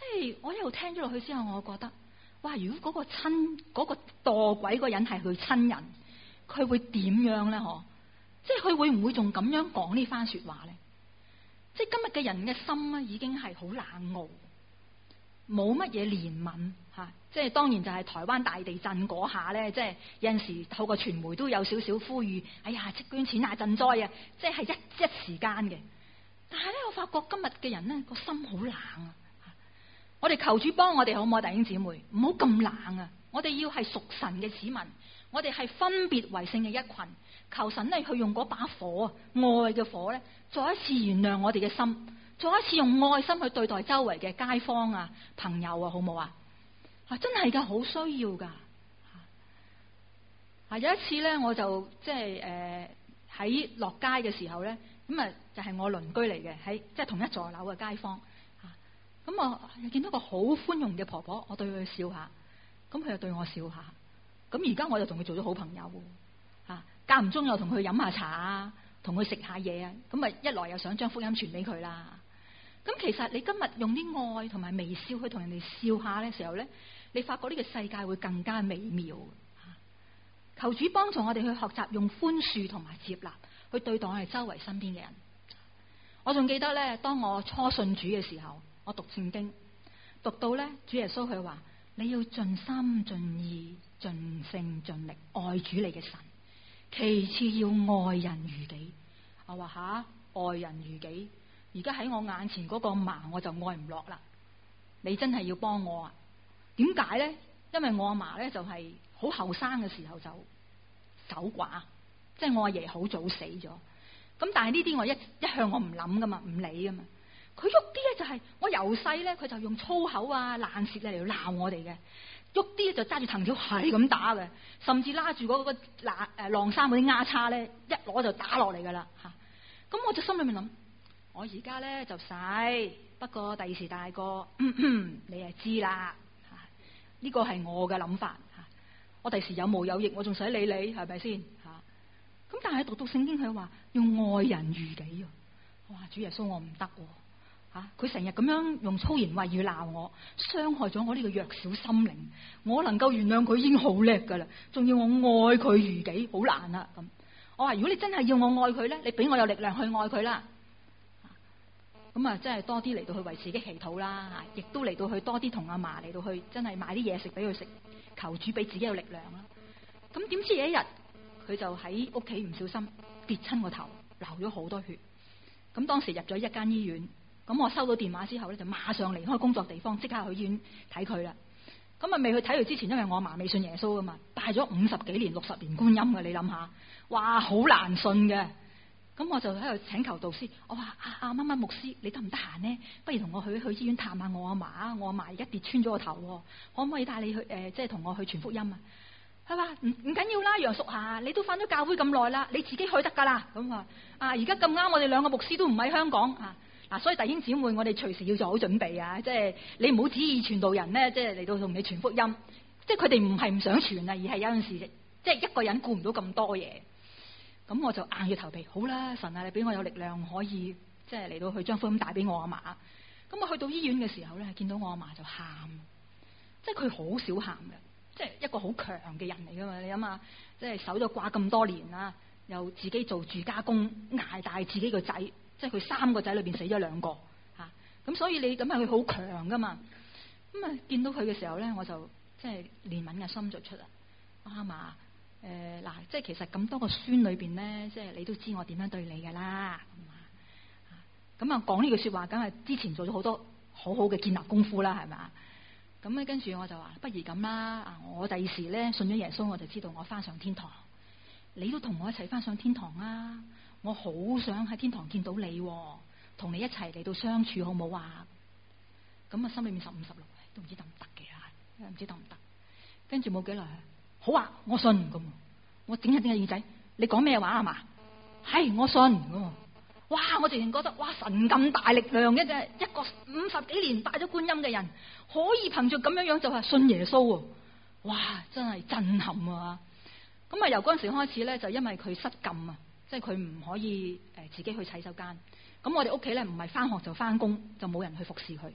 係我一路聽咗落去之後，我覺得，哇！如果嗰個墮鬼嗰人係佢親人，佢會點樣咧？嗬，即係佢會唔會仲咁樣講呢番說話咧？即係今日嘅人嘅心咧，已經係好冷傲，冇乜嘢憐憫吓。即係當然就係台灣大地震嗰下咧，即係有陣時透過傳媒都有少少呼籲，哎呀，即捐錢啊，賑災啊，即係一時間嘅。但係咧，我發覺今日嘅人咧個心好冷啊！我哋求主幫我哋好唔好，弟兄姊妹？唔好咁冷啊！我哋要係屬神嘅子民，我哋係分別為聖嘅一群。求神咧去用嗰把火，愛嘅火咧，再一次原諒我哋嘅心，再一次用愛心去對待周圍嘅街坊啊、朋友啊，好唔好啊？真係噶，好需要噶。有一次咧，我就即係喺落街嘅時候咧，咁啊就係我鄰居嚟嘅，喺即係同一座樓嘅街坊。咁我見到個好寬容嘅婆婆，我對佢笑下，咁佢又對我笑下。咁而家我就同佢做咗好朋友，間唔中又同佢飲下茶啊，同佢食下嘢啊。咁啊一來又想將福音傳俾佢啦。咁其實你今日用啲愛同埋微笑去同人哋笑下嘅時候咧，你發覺呢個世界會更加美妙。求主幫助我哋去學習用寬恕同埋接納去對待我哋周圍身邊嘅人。我仲記得咧，當我初信主嘅時候，我讀聖經，讀到咧主耶穌佢話：你要盡心盡意盡性盡力愛主你嘅神，其次要愛人如己。我話吓，愛人如己，而家喺我眼前嗰個嫲我就愛唔落啦。你真係要幫我啊？點解咧？因為我阿嫲咧就係好後生嘅時候就守寡，即係我阿爺好早死咗。咁但係呢啲我一向我唔諗噶嘛，唔理噶嘛。佢喐啲咧就係我由細咧，佢就用粗口啊、爛舌嚟鬧我哋嘅。喐啲咧就揸住藤條係咁打嘅，甚至拉住嗰個晾衫嗰啲丫叉咧，一攞就打落嚟噶啦吓。咁我就心裏面諗，我而家咧就細，不過第時大個，你係知啦。呢個係我嘅諗法吓。我第時有毛有翼，我仲使理你係咪先吓？咁但係讀到聖經佢話要愛人如己啊！哇，主耶穌我唔得吓，佢成日咁樣用粗言穢語鬧我，傷害咗我呢個弱小心靈。我能夠原諒佢已經好叻噶啦，仲要我愛佢如己，好難啊！咁我話如果你真係要我愛佢咧，你俾我有力量去愛佢啦。咁啊，真係多啲嚟到去為自己祈禱啦，亦都嚟到去多啲同阿嫲嚟到去真係買啲嘢食俾佢食，求主俾自己有力量啦。咁點知有一日佢就喺屋企唔小心跌親個頭，流咗好多血。咁當時入咗一間醫院，咁我收到電話之後咧，就馬上離開工作地方，即刻去醫院睇佢啦。咁啊未去睇佢之前，因為我阿嫲未信耶穌噶嘛，拜咗50幾年、60年觀音嘅，你諗下，哇，好難信嘅。咁我就喺度請求導師，我話阿乜乜牧師，你得唔得閒呢？不如同我去醫院探下我阿嫲啊！我阿嫲而家跌穿咗個頭，可唔可以帶你去即係同我去傳福音啊？佢話唔緊要啦，楊淑霞，你都返咗教會咁耐啦，你自己去得噶啦。咁話而家咁啱，我哋兩個牧師都唔喺香港嗱，所以弟兄姊妹，我哋隨時要做好準備啊！即係你唔好旨意傳道人咧，即係嚟到同你傳福音，即係佢哋唔係唔想傳啊，而係有陣時即係一個人顧唔到咁多嘢。咁我就硬住頭皮，好啦，神啊，你俾我有力量可以即係嚟到去將福音帶俾我阿嫲。咁我去到醫院嘅時候咧，見到我阿嫲就喊，即係佢好少喊嘅，即係一個好強嘅人嚟噶嘛。你諗下，即係守咗寡咁多年啦，又自己做住家工，捱大自己個仔，即係佢3個仔裏邊死咗2個吓。咁所以你咁係佢好強噶嘛。咁啊見到佢嘅時候咧，我就即係憐憫嘅心就出啦。阿嫲。嗱，即係其實咁多個孫裏邊咧，即係你都知我點樣對你噶啦，咁啊講呢句說話，梗係之前做咗好多好好嘅建立功夫啦，係咪？咁咧跟住我就話，不如咁啦，我第時咧信咗耶穌，我就知道我翻上天堂，你都同我一齊翻上天堂啊！我好想喺天堂見到你，同你一齊嚟到相處，好唔好啊？咁啊心裏面15、16都唔知得唔得嘅，唔知得唔得？跟住冇幾耐。好啊，我信咁，我整下耳仔，你講咩話啊嘛？係我信咁，哇！我直情覺得哇，神咁大力量嘅啫，一個50幾年拜咗觀音嘅人，可以憑住咁樣樣就係信耶穌，哇！真係震撼啊！咁啊由嗰陣時開始咧，就因為佢失禁啊，即係佢唔可以自己去洗手間。咁我哋屋企咧唔係翻學就翻工，就冇人去服侍佢。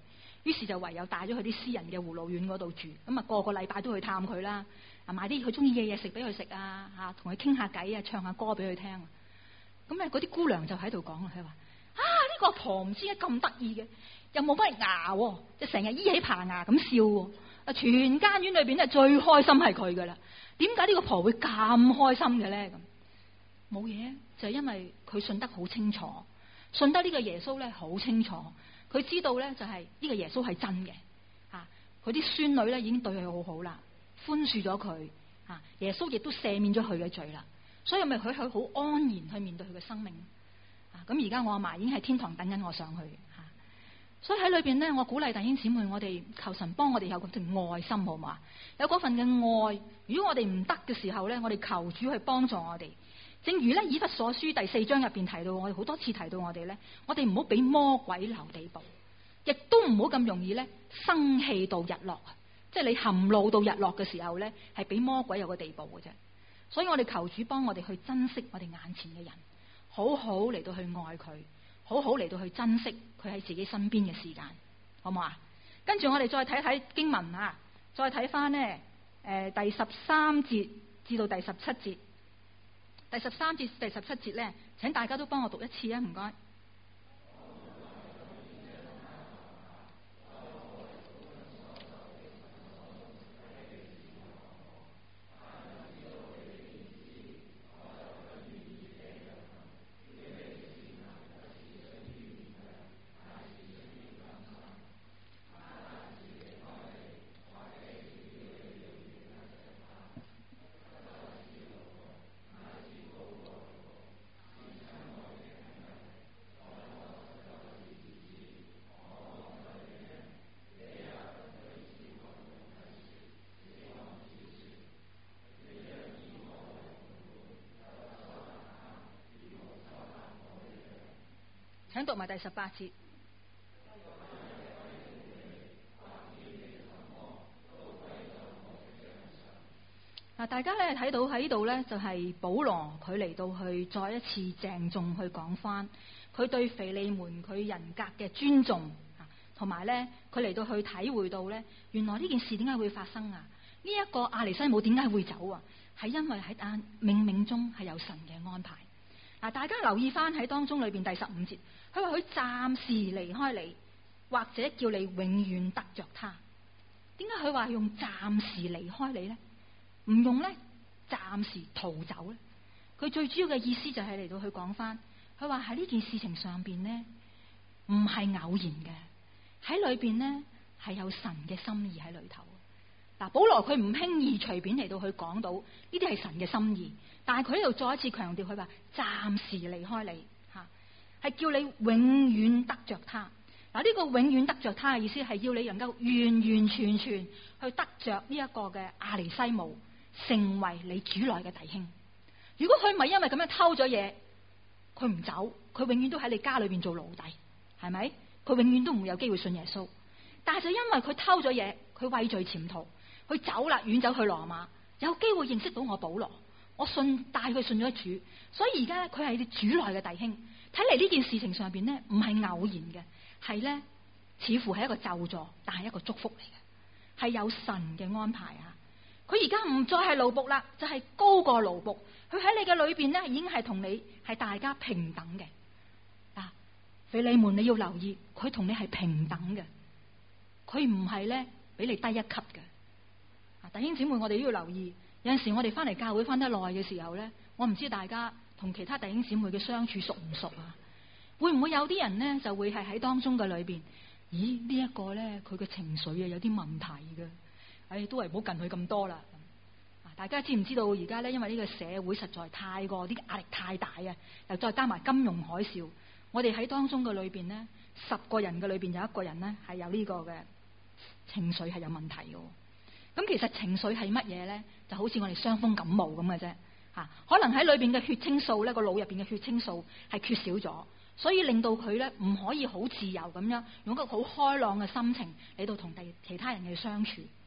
於是就唯有帶咗去啲私人嘅護老院嗰度住，咁啊個個禮拜都去探佢啦，啊買啲佢中意嘅嘢食俾佢食啊，嚇同佢傾下偈啊，唱下歌俾佢聽。咁咧嗰啲姑娘就喺度講啦，佢話呢個阿婆唔知點解咁得意嘅，又冇乜牙喎，就成日依起棚牙咁笑喎，啊全間院裏邊咧最開心係佢噶啦。點解呢個婆會咁開心嘅咧？咁冇嘢，就係因為佢信得好清楚，信得呢個耶穌咧好清楚，佢知道咧就係呢個耶穌係真嘅，嚇佢啲孫女咧已經對佢好好啦，寬恕咗佢，嚇耶穌亦都赦免咗佢嘅罪啦，所以咪佢好安然去面對佢嘅生命。咁而家我阿嫲已經喺天堂等緊我上去，嚇，所以喺裏邊咧，我鼓勵弟兄姊妹，我哋求神幫我哋有嗰份愛心，好嘛？有嗰份嘅愛。如果我哋唔得嘅時候咧，我哋求主去幫助我哋。正如咧以弗所書第4章入邊提到，我哋好多次提到我哋咧，我哋唔好俾魔鬼留地步，亦都唔好咁容易咧生氣到日落，即係你含怒到日落嘅時候咧，係俾魔鬼有個地步嘅啫。所以我哋求主幫我哋去珍惜我哋眼前嘅人，好好嚟到去愛佢，好好嚟到去珍惜佢喺自己身邊嘅時間，好唔好啊？跟住我哋再睇睇經文啊，再睇翻呢第13節至到第17節。第13節、第17節咧，請大家都幫我讀一次啊，唔該。請讀埋第18節。嗱，大家咧睇到喺呢度咧，就係保羅佢嚟到去再一次鄭重去講翻佢對腓利門佢人格嘅尊重，同埋咧佢嚟到去體會到咧，原來呢件事點解會發生啊？呢一個阿尼西姆點解會走啊？係因為喺冥冥中係有神嘅安排。嗱，大家留意翻喺當中裏邊第15節，佢話佢暫時離開你，或者叫你永遠得着他。點解佢話用暫時離開你咧？唔用咧暫時逃走咧？佢最主要嘅意思就係嚟到去講翻，佢話喺呢件事情上邊咧，唔係偶然嘅，喺裏邊咧係有神嘅心意喺裏頭。嗱，保羅佢唔輕易隨便嚟到去講到呢啲係神嘅心意，但係佢喺度再一次強調，佢話暫時離開你，吓係叫你永遠得着他。嗱，呢個永遠得着他嘅意思係要你能夠完完全全去得着呢一個嘅阿尼西姆，成為你主內嘅弟兄。如果佢唔係因為咁樣偷咗嘢，佢唔走，佢永遠都喺你家裏邊做奴隸，係咪？佢永遠都唔會有機會信耶穌。但係就因為佢偷咗嘢，佢畏罪潛逃，佢走啦，遠走去羅馬，有機會認識到我保羅，我帶佢信咗主，所以而家佢係你主內嘅弟兄。睇嚟呢件事情上邊咧，唔係偶然嘅，係咧似乎係一個咒詛，但係一個祝福嚟嘅，係有神嘅安排啊！佢而家唔再係奴僕啦，就係高過奴僕。佢喺你嘅裏邊咧，已經係同你係大家平等嘅。嗱，腓利門你要留意，佢同你係平等嘅，佢唔係咧比你低一級嘅。弟兄姊妹，我哋都要留意，有陣時我哋翻嚟教會翻得耐嘅時候咧，我唔知大家同其他弟兄姊妹嘅相處熟唔熟啊？會唔會有啲人咧就會係喺當中嘅裏邊？咦，呢一個咧佢嘅情緒啊有啲問題嘅，都係唔好近佢咁多啦。大家知唔知道而家咧，因為呢個社會實在太過啲壓力太大啊，又再加埋金融海嘯，我哋喺當中嘅裏邊咧，10個人嘅裏邊有1個人咧係有呢個嘅情緒係有問題嘅。咁其實情緒係乜嘢咧？就好似我哋傷風感冒咁嘅啫，吓可能喺裏邊嘅血清素咧，個腦入邊嘅血清素係缺少咗，所以令到佢咧唔可以好自由咁樣用一個好開朗嘅心情嚟到同其他人嘅相處。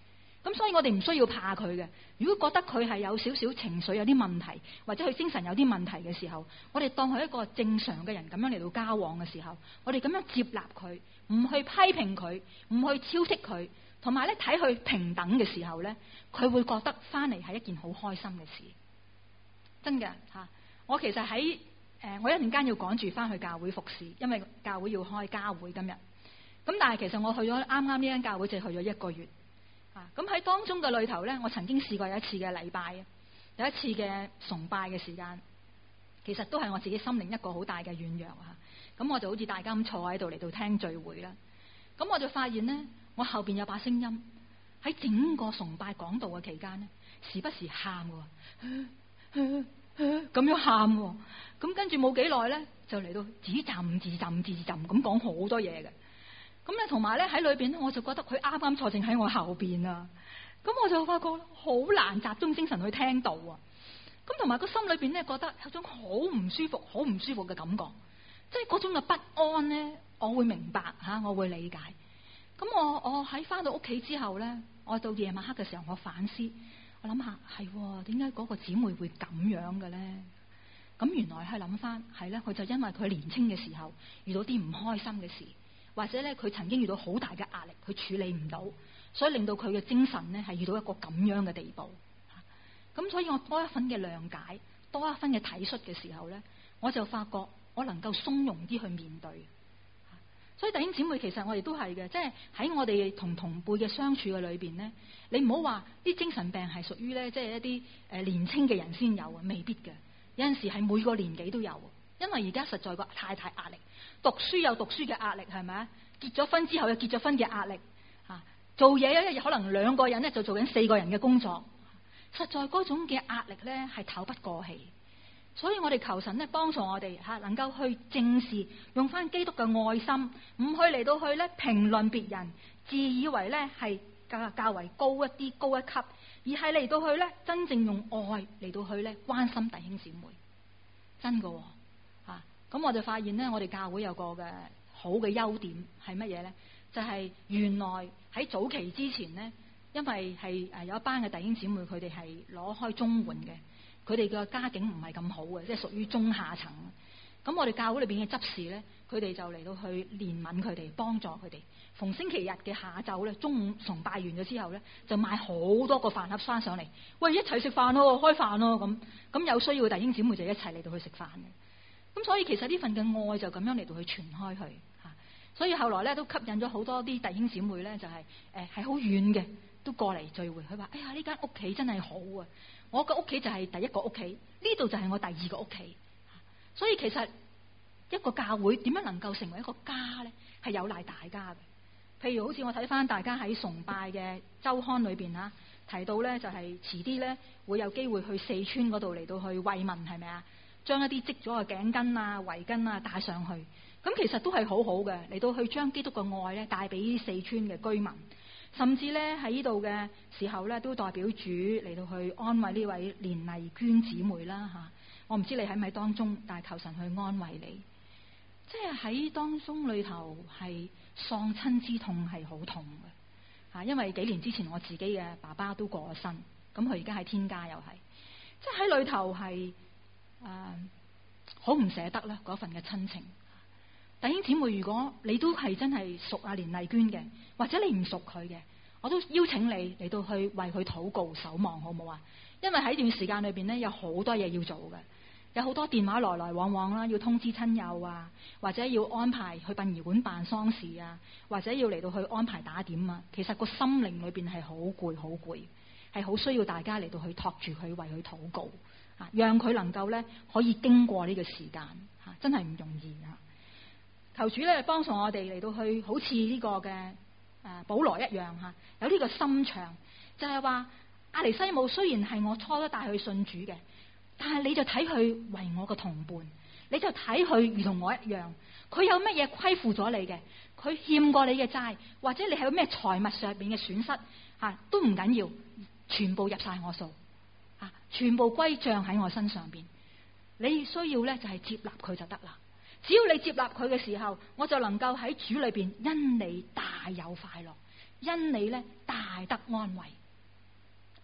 咁所以我哋唔需要怕佢嘅。如果覺得佢係有少少情緒有啲問題，或者佢精神有啲問題嘅時候，我哋當佢一個正常嘅人咁樣嚟到交往嘅時候，我哋咁樣接納佢，唔去批評佢，唔去挑剔佢，同埋咧睇佢平等嘅時候咧，佢會覺得翻嚟係一件好開心嘅事。真嘅吓，我其實喺我一陣間要趕住翻去教會服侍，因為教會要開家會今日。咁但係其實我去咗啱啱呢間教會，就去咗1個月。咁喺當中嘅裏頭咧，我曾經試過有一次嘅禮拜，有一次嘅崇拜嘅時間，其實都係我自己心靈一個好大嘅軟弱啊！咁我就好似大家咁坐喺度嚟到聽聚會啦。咁我就發現咧，我後邊有把聲音喺整個崇拜講道嘅期間咧，時不時喊嘅，咁樣喊。咁跟住冇幾耐咧，就嚟到自浸咁講好多嘢嘅。咁咧，同埋咧喺裏邊咧，我就覺得佢啱啱坐正喺我後邊啊！咁我就發覺好難集中精神去聽道啊！咁同埋個心裏邊咧，覺得有種好唔舒服、好唔舒服嘅感覺，即係嗰種嘅不安咧，我會明白吓，我會理解。咁我喺翻到屋企之後咧，我到夜晚黑嘅時候，我反思，我諗下係點解嗰個姊妹會咁樣嘅咧？咁原來係諗翻係咧，佢就因為佢年輕嘅時候遇到啲唔開心嘅事。或者咧，佢曾經遇到好大嘅壓力，佢處理唔到，所以令到佢嘅精神咧係遇到一個咁樣嘅地步。咁所以我多一分嘅諒解，多一分嘅體恤嘅時候咧，我就發覺我能夠鬆容啲去面對。所以弟兄姊妹，其實我哋都係嘅，即係喺我哋同輩嘅相處嘅裏邊咧，你唔好話啲精神病係屬於咧，即係一啲年輕嘅人先有啊，未必嘅。有陣時係每個年紀都有。因為而家實在個太壓力，讀書有讀書嘅壓力，係咪啊？結咗婚之後有結咗婚嘅壓力，做嘢咧可能2個人咧就做緊4個人嘅工作，實在嗰種嘅壓力咧係透不過氣。所以我哋求神咧幫助我哋能夠去正視，用翻基督嘅愛心，唔去嚟到去咧評論別人，自以為咧係較為高一啲、高一級，而係嚟到去咧真正用愛嚟到去咧關心弟兄姊妹，真㗎。咁我就發現咧，我哋教會有個嘅好嘅優點係乜嘢咧？就係原來喺早期之前咧，因為係有一班嘅弟兄姊妹，佢哋係攞開綜援嘅，佢哋嘅家境唔係咁好嘅，即係屬於中下層。咁我哋教會裏邊嘅執事咧，佢哋就嚟到去憐憫佢哋，幫助佢哋。逢星期日嘅下晝咧，中午崇拜完咗之後咧，就買好多個飯盒翻上嚟，喂，一齊食飯咯，開飯咯咁有需要嘅弟兄姊妹就一齊嚟到去食飯嘅。咁所以其實呢份嘅愛就咁樣嚟到去傳開去吓，所以後來咧都吸引咗好多啲弟兄姊妹咧，就係係好遠嘅都過嚟聚會。佢話：哎呀，呢間屋企真係好啊！我個屋企就係第一個屋企，呢度就係我第2個屋企。所以其實一個教會點樣能夠成為一個家咧，係有賴大家嘅。譬如好似我睇翻大家喺崇拜嘅週刊裏邊啊，提到咧就係遲啲咧會有機會去四川嗰度嚟到去慰問，係咪啊？將一啲織咗嘅頸巾啊、圍巾啊帶上去，咁其實都係好好嘅，嚟到去將基督嘅愛咧帶俾四川嘅居民，甚至咧喺呢度嘅時候咧都代表主嚟到去安慰呢位連麗娟姊妹啦吓。我唔知你喺咪當中，但係求神去安慰你。即係喺當中裏頭係喪親之痛係好痛嘅吓，因為幾年之前我自己嘅爸爸都過咗身，咁佢而家喺天家又係，即係喺裏頭係。好唔捨得啦，嗰份嘅親情。弟兄姊妹，如果你都係真係熟阿連麗娟嘅，或者你唔熟佢嘅，我都邀請你嚟到去為佢禱告守望，好唔好啊？因為喺呢段時間裏邊咧，有好多嘢要做嘅，有好多電話來來往往啦，要通知親友啊，或者要安排去殯儀館辦喪事啊，或者要嚟到去安排打點啊。其實個心靈裏邊係好攰，好攰，係好需要大家嚟到去托住佢，為佢禱告。讓佢能夠咧可以經過呢個時間，真係唔容易啊！求主咧幫助我哋嚟到去，好似呢個嘅保羅一樣有呢個心腸，就係話阿尼西姆雖然係我初都帶佢信主嘅，但係你就睇佢為我嘅同伴，你就睇佢如同我一樣，佢有乜嘢虧負咗你嘅，佢欠過你嘅債，或者你係有咩財物上邊嘅損失都唔緊要，全部入晒我數。全部歸賬喺我身上邊，你需要咧就係接納佢就得啦。只要你接納佢嘅時候，我就能夠喺主裏邊因你大有快樂，因你咧大得安慰。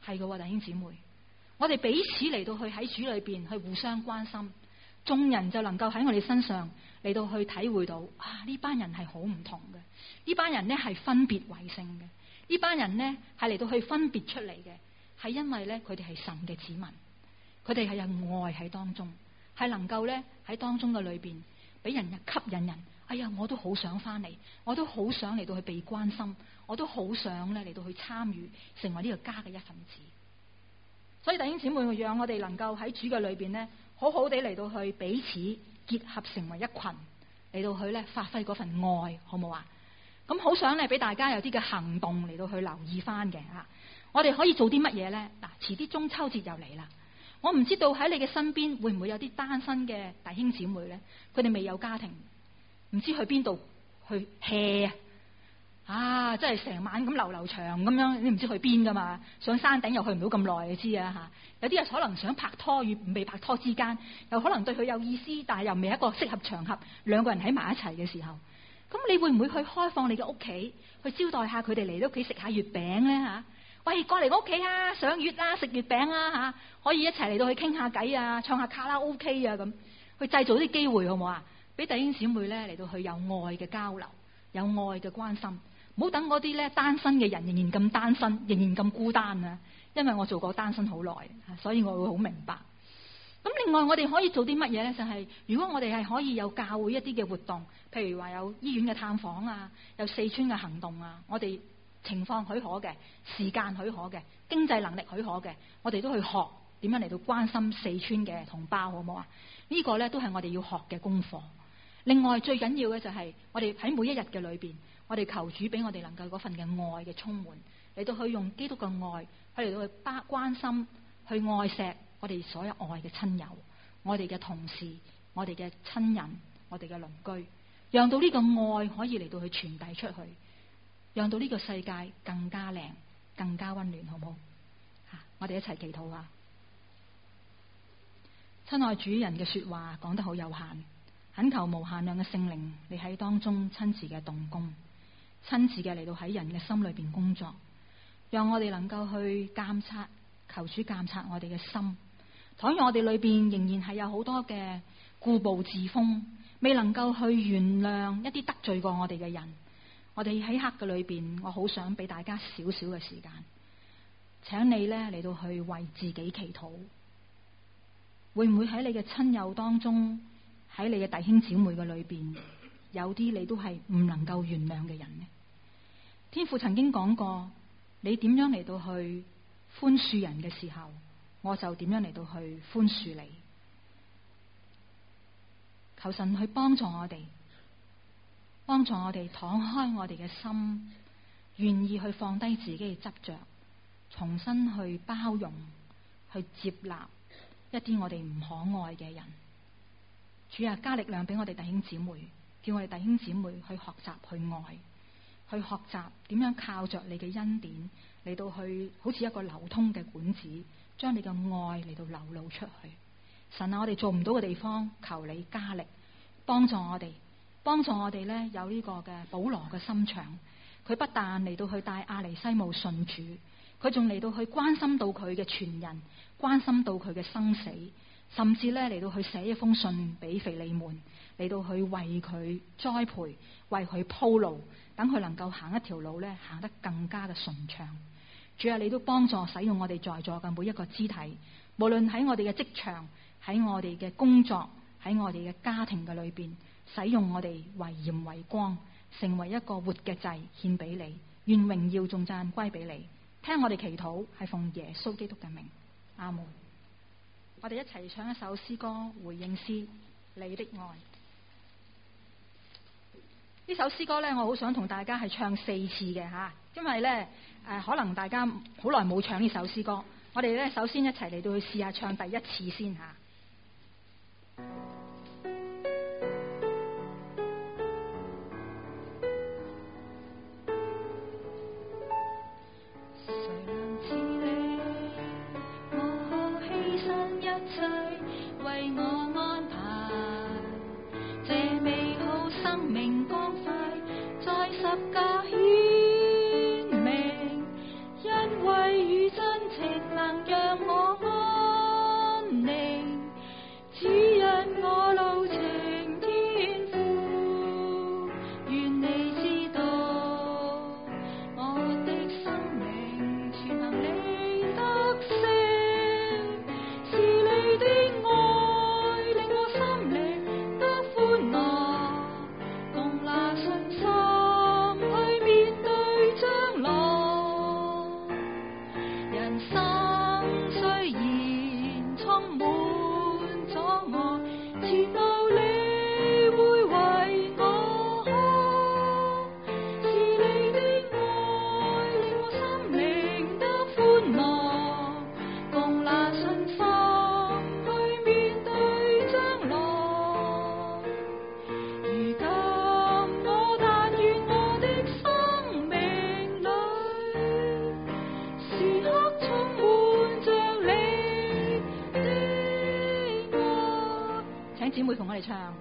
係嘅，弟兄姊妹，我哋彼此嚟到去喺主裏邊去互相關心，眾人就能夠喺我哋身上嚟到去體會到啊，呢班人係好唔同嘅，呢班人呢係分別為聖嘅，呢班人呢係嚟到去分別出嚟嘅，係因為呢佢哋係神嘅子民，佢哋係有愛喺當中，係能夠呢喺當中嘅裏邊俾人吸引人。哎呀，我都好想翻嚟，我都好想嚟到去被關心，我都好想咧嚟到去參與，成為呢個家嘅一份子。所以弟兄姊妹，讓我哋能夠喺主嘅裏邊呢，好好地嚟到去彼此結合，成為一群，嚟到去咧發揮嗰份愛，好唔好啊？咁好想咧俾大家有啲嘅行動嚟到去留意翻嘅吓。我哋可以做啲乜嘢咧？嗱，遲啲中秋節又嚟啦，我唔知道喺你嘅身邊會唔會有啲單身嘅弟兄姊妹咧？佢哋未有家庭。唔知去邊度去 hea 啊！真係成晚咁流長咁樣，你唔知去邊噶嘛？上山頂又去唔到咁耐，你知啊嚇。有啲人可能想拍拖與未拍拖之間，又可能對佢有意思，但係又未一個適合場合，兩個人喺埋一齊嘅時候，咁你會唔會去開放你嘅屋企，去招待下佢哋嚟到屋企食下月餅咧嚇？喂，過嚟我屋企啊，賞月啊，食月餅啊嚇，可以一齊嚟到去傾下偈啊，唱下卡拉 OK 啊咁，去製造啲機會好唔好啊？俾弟兄姊妹咧嚟到去有愛嘅交流，有愛嘅關心，唔好等嗰啲咧單身嘅人仍然咁單身，仍然咁孤單啊！因為我做過單身好耐，所以我會好明白。咁另外我哋可以做啲乜嘢咧？就係如果我哋係可以有教會一啲嘅活動，譬如話有醫院嘅探訪啊，有四川嘅行動啊，我哋情況許可嘅、時間許可嘅、經濟能力許可嘅，我哋都去學點樣嚟到關心四川嘅同胞，好唔好啊？呢個咧都係我哋要學嘅功課。另外最緊要嘅就係我哋喺每一日嘅裏邊，我哋求主俾我哋能夠嗰份嘅愛嘅充滿，嚟到去用基督嘅愛去嚟到去關心、去愛錫我哋所有愛嘅親友、我哋嘅同事、我哋嘅親人、我哋嘅鄰居，讓到呢個愛可以嚟到去傳遞出去，讓到呢個世界更加靚、更加溫暖，好唔好？我哋一齊祈禱啊！親愛主，人嘅說話講得好有限。懇求無限量嘅聖靈，你喺當中親自嘅動工，親自嘅嚟到喺人嘅心裏邊工作，讓我哋能夠去監察，求主監察我哋嘅心。倘若我哋裏邊仍然係有好多嘅固步自封，未能夠去原諒一啲得罪過我哋嘅人，我哋喺刻嘅裏邊，我好想俾大家少少嘅時間，請你咧嚟到去為自己祈禱。會唔會喺你嘅親友當中，喺你嘅弟兄姊妹嘅裏邊，有啲你都係唔能夠原諒嘅人呢？天父曾經講過，你點樣嚟到去寬恕人嘅時候，我就點樣嚟到去寬恕你。求神去幫助我哋，幫助我哋敞開我哋嘅心，願意去放低自己嘅執着，重新去包容，去接納一啲我哋唔可愛嘅人。主啊，加力量俾我哋弟兄姊妹，叫我哋弟兄姊妹去學習去愛，去學習點樣靠着你嘅恩典嚟到去，好似一個流通嘅管子，將你嘅愛嚟到流露出去。神啊，我哋做唔到嘅地方，求你加力，幫助我哋，幫助我哋咧有呢個嘅保羅嘅心腸。佢不但嚟到去帶阿尼西姆信主，佢仲嚟到去關心到佢嘅全人，關心到佢嘅生死。甚至咧嚟到去寫一封信俾腓利門，嚟到去為佢栽培，為佢鋪路，等佢能夠行一條路咧，行得更加嘅順暢。主啊，你都幫助使用我哋在座嘅每一個肢體，無論喺我哋嘅職場，喺我哋嘅工作，喺我哋嘅家庭嘅裏邊，使用我哋為鹽為光，成為一個活嘅祭獻俾你，願榮耀頌讚歸俾你。聽我哋祈禱，係奉耶穌基督嘅名，阿門。我哋一齊唱一首詩歌回應詩，你的愛。呢首詩歌呢，我好想同大家係唱4次嘅吓，因為呢，可能大家好耐冇唱呢首詩歌，我哋呢，首先一齊嚟到去試下唱第一次先吓。 為我安排，這美好生命光輝在十架顯明，因為與真情我，前路你會為我開，是你的愛令我心靈得歡樂，共那信心去面對將來。如今我但願我的生命裏，時刻充滿着你的愛。 請姊妹同我哋唱。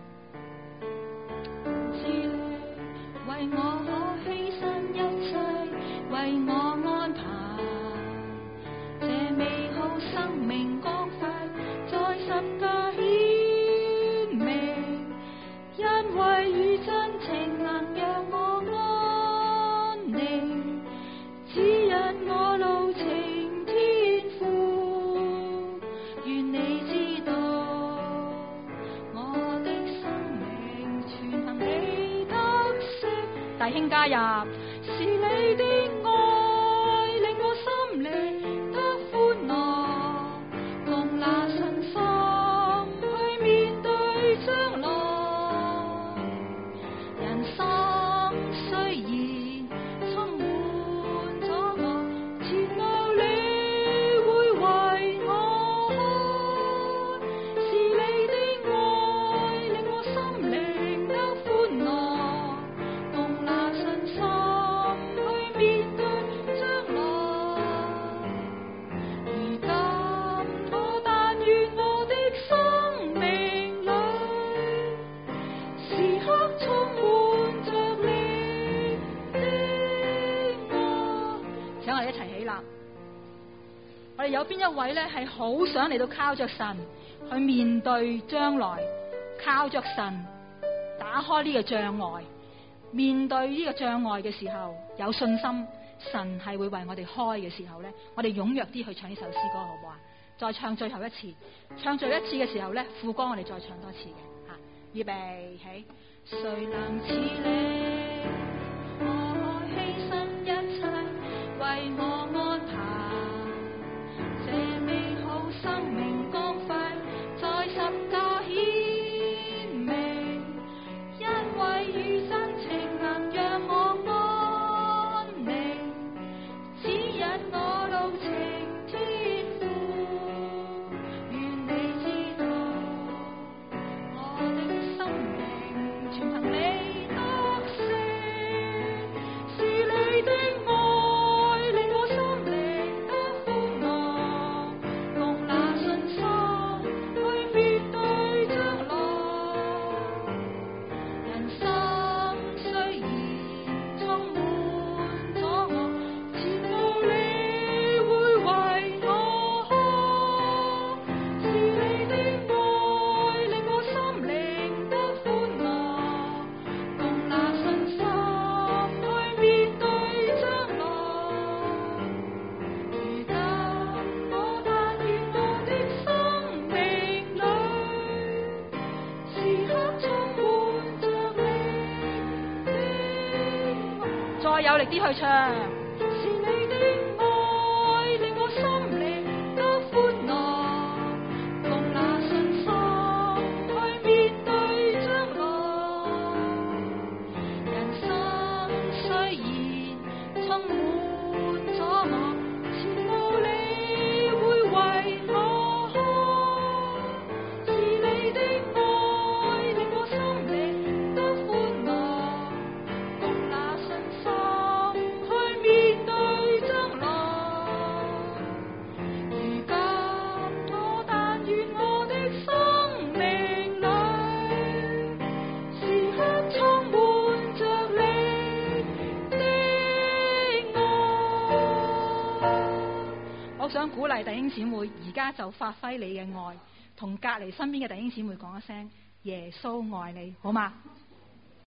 是你為我可犧牲一切，為我安排這美好生命光輝，在十架顯明，因為與真情能讓我安寧，指引我路程天父，願你知道我的生命全憑你得勝。 弟兄加入。 是你的愛令我心靈得歡樂，共那信心去面對將來。人生雖然充滿阻礙，前路你會為我開，是你的愛令我心靈得歡樂，共那信心去面對將來。如今我但願我的生命裏，時刻充滿着你的愛。 請我哋一齊起立。我哋有邊一位咧係好想嚟到靠着神去面對將來，靠着神打開呢個障礙，面對呢個障礙嘅時候有信心，神係會為我哋開嘅時候咧，我哋踴躍啲去唱呢首詩歌，好唔好啊？再唱最後一次，唱最後一次嘅時候咧，副歌我哋再唱多次嘅吓，預備起。 誰能似你，我犧牲一切，為我安排這美好生命光輝，在十架顯明，因為與真情能讓我安寧，指引我路程天父，願你知道我的生命全憑你得勝，是你的愛令我心靈得歡樂，共那信心去面對將來。人生雖然充滿阻礙，前路你會為我開，是你的愛令我心靈得歡樂，共那信心去面對將來。如今我但願我的生命裏，時刻充滿着你的愛。 再有力啲去唱。 是你的愛令我心靈得歡樂，共那信心去面對將來。人生雖然充滿阻礙，前路你會為我開，是你的愛令我心靈得歡樂，共那信心去面對將來。如今我但願我的生命裏，時刻充滿着你的愛。 我想鼓勵弟兄姊妹，而家就發揮你嘅愛，同隔離身邊嘅弟兄姊妹講一聲耶穌愛你，好嗎？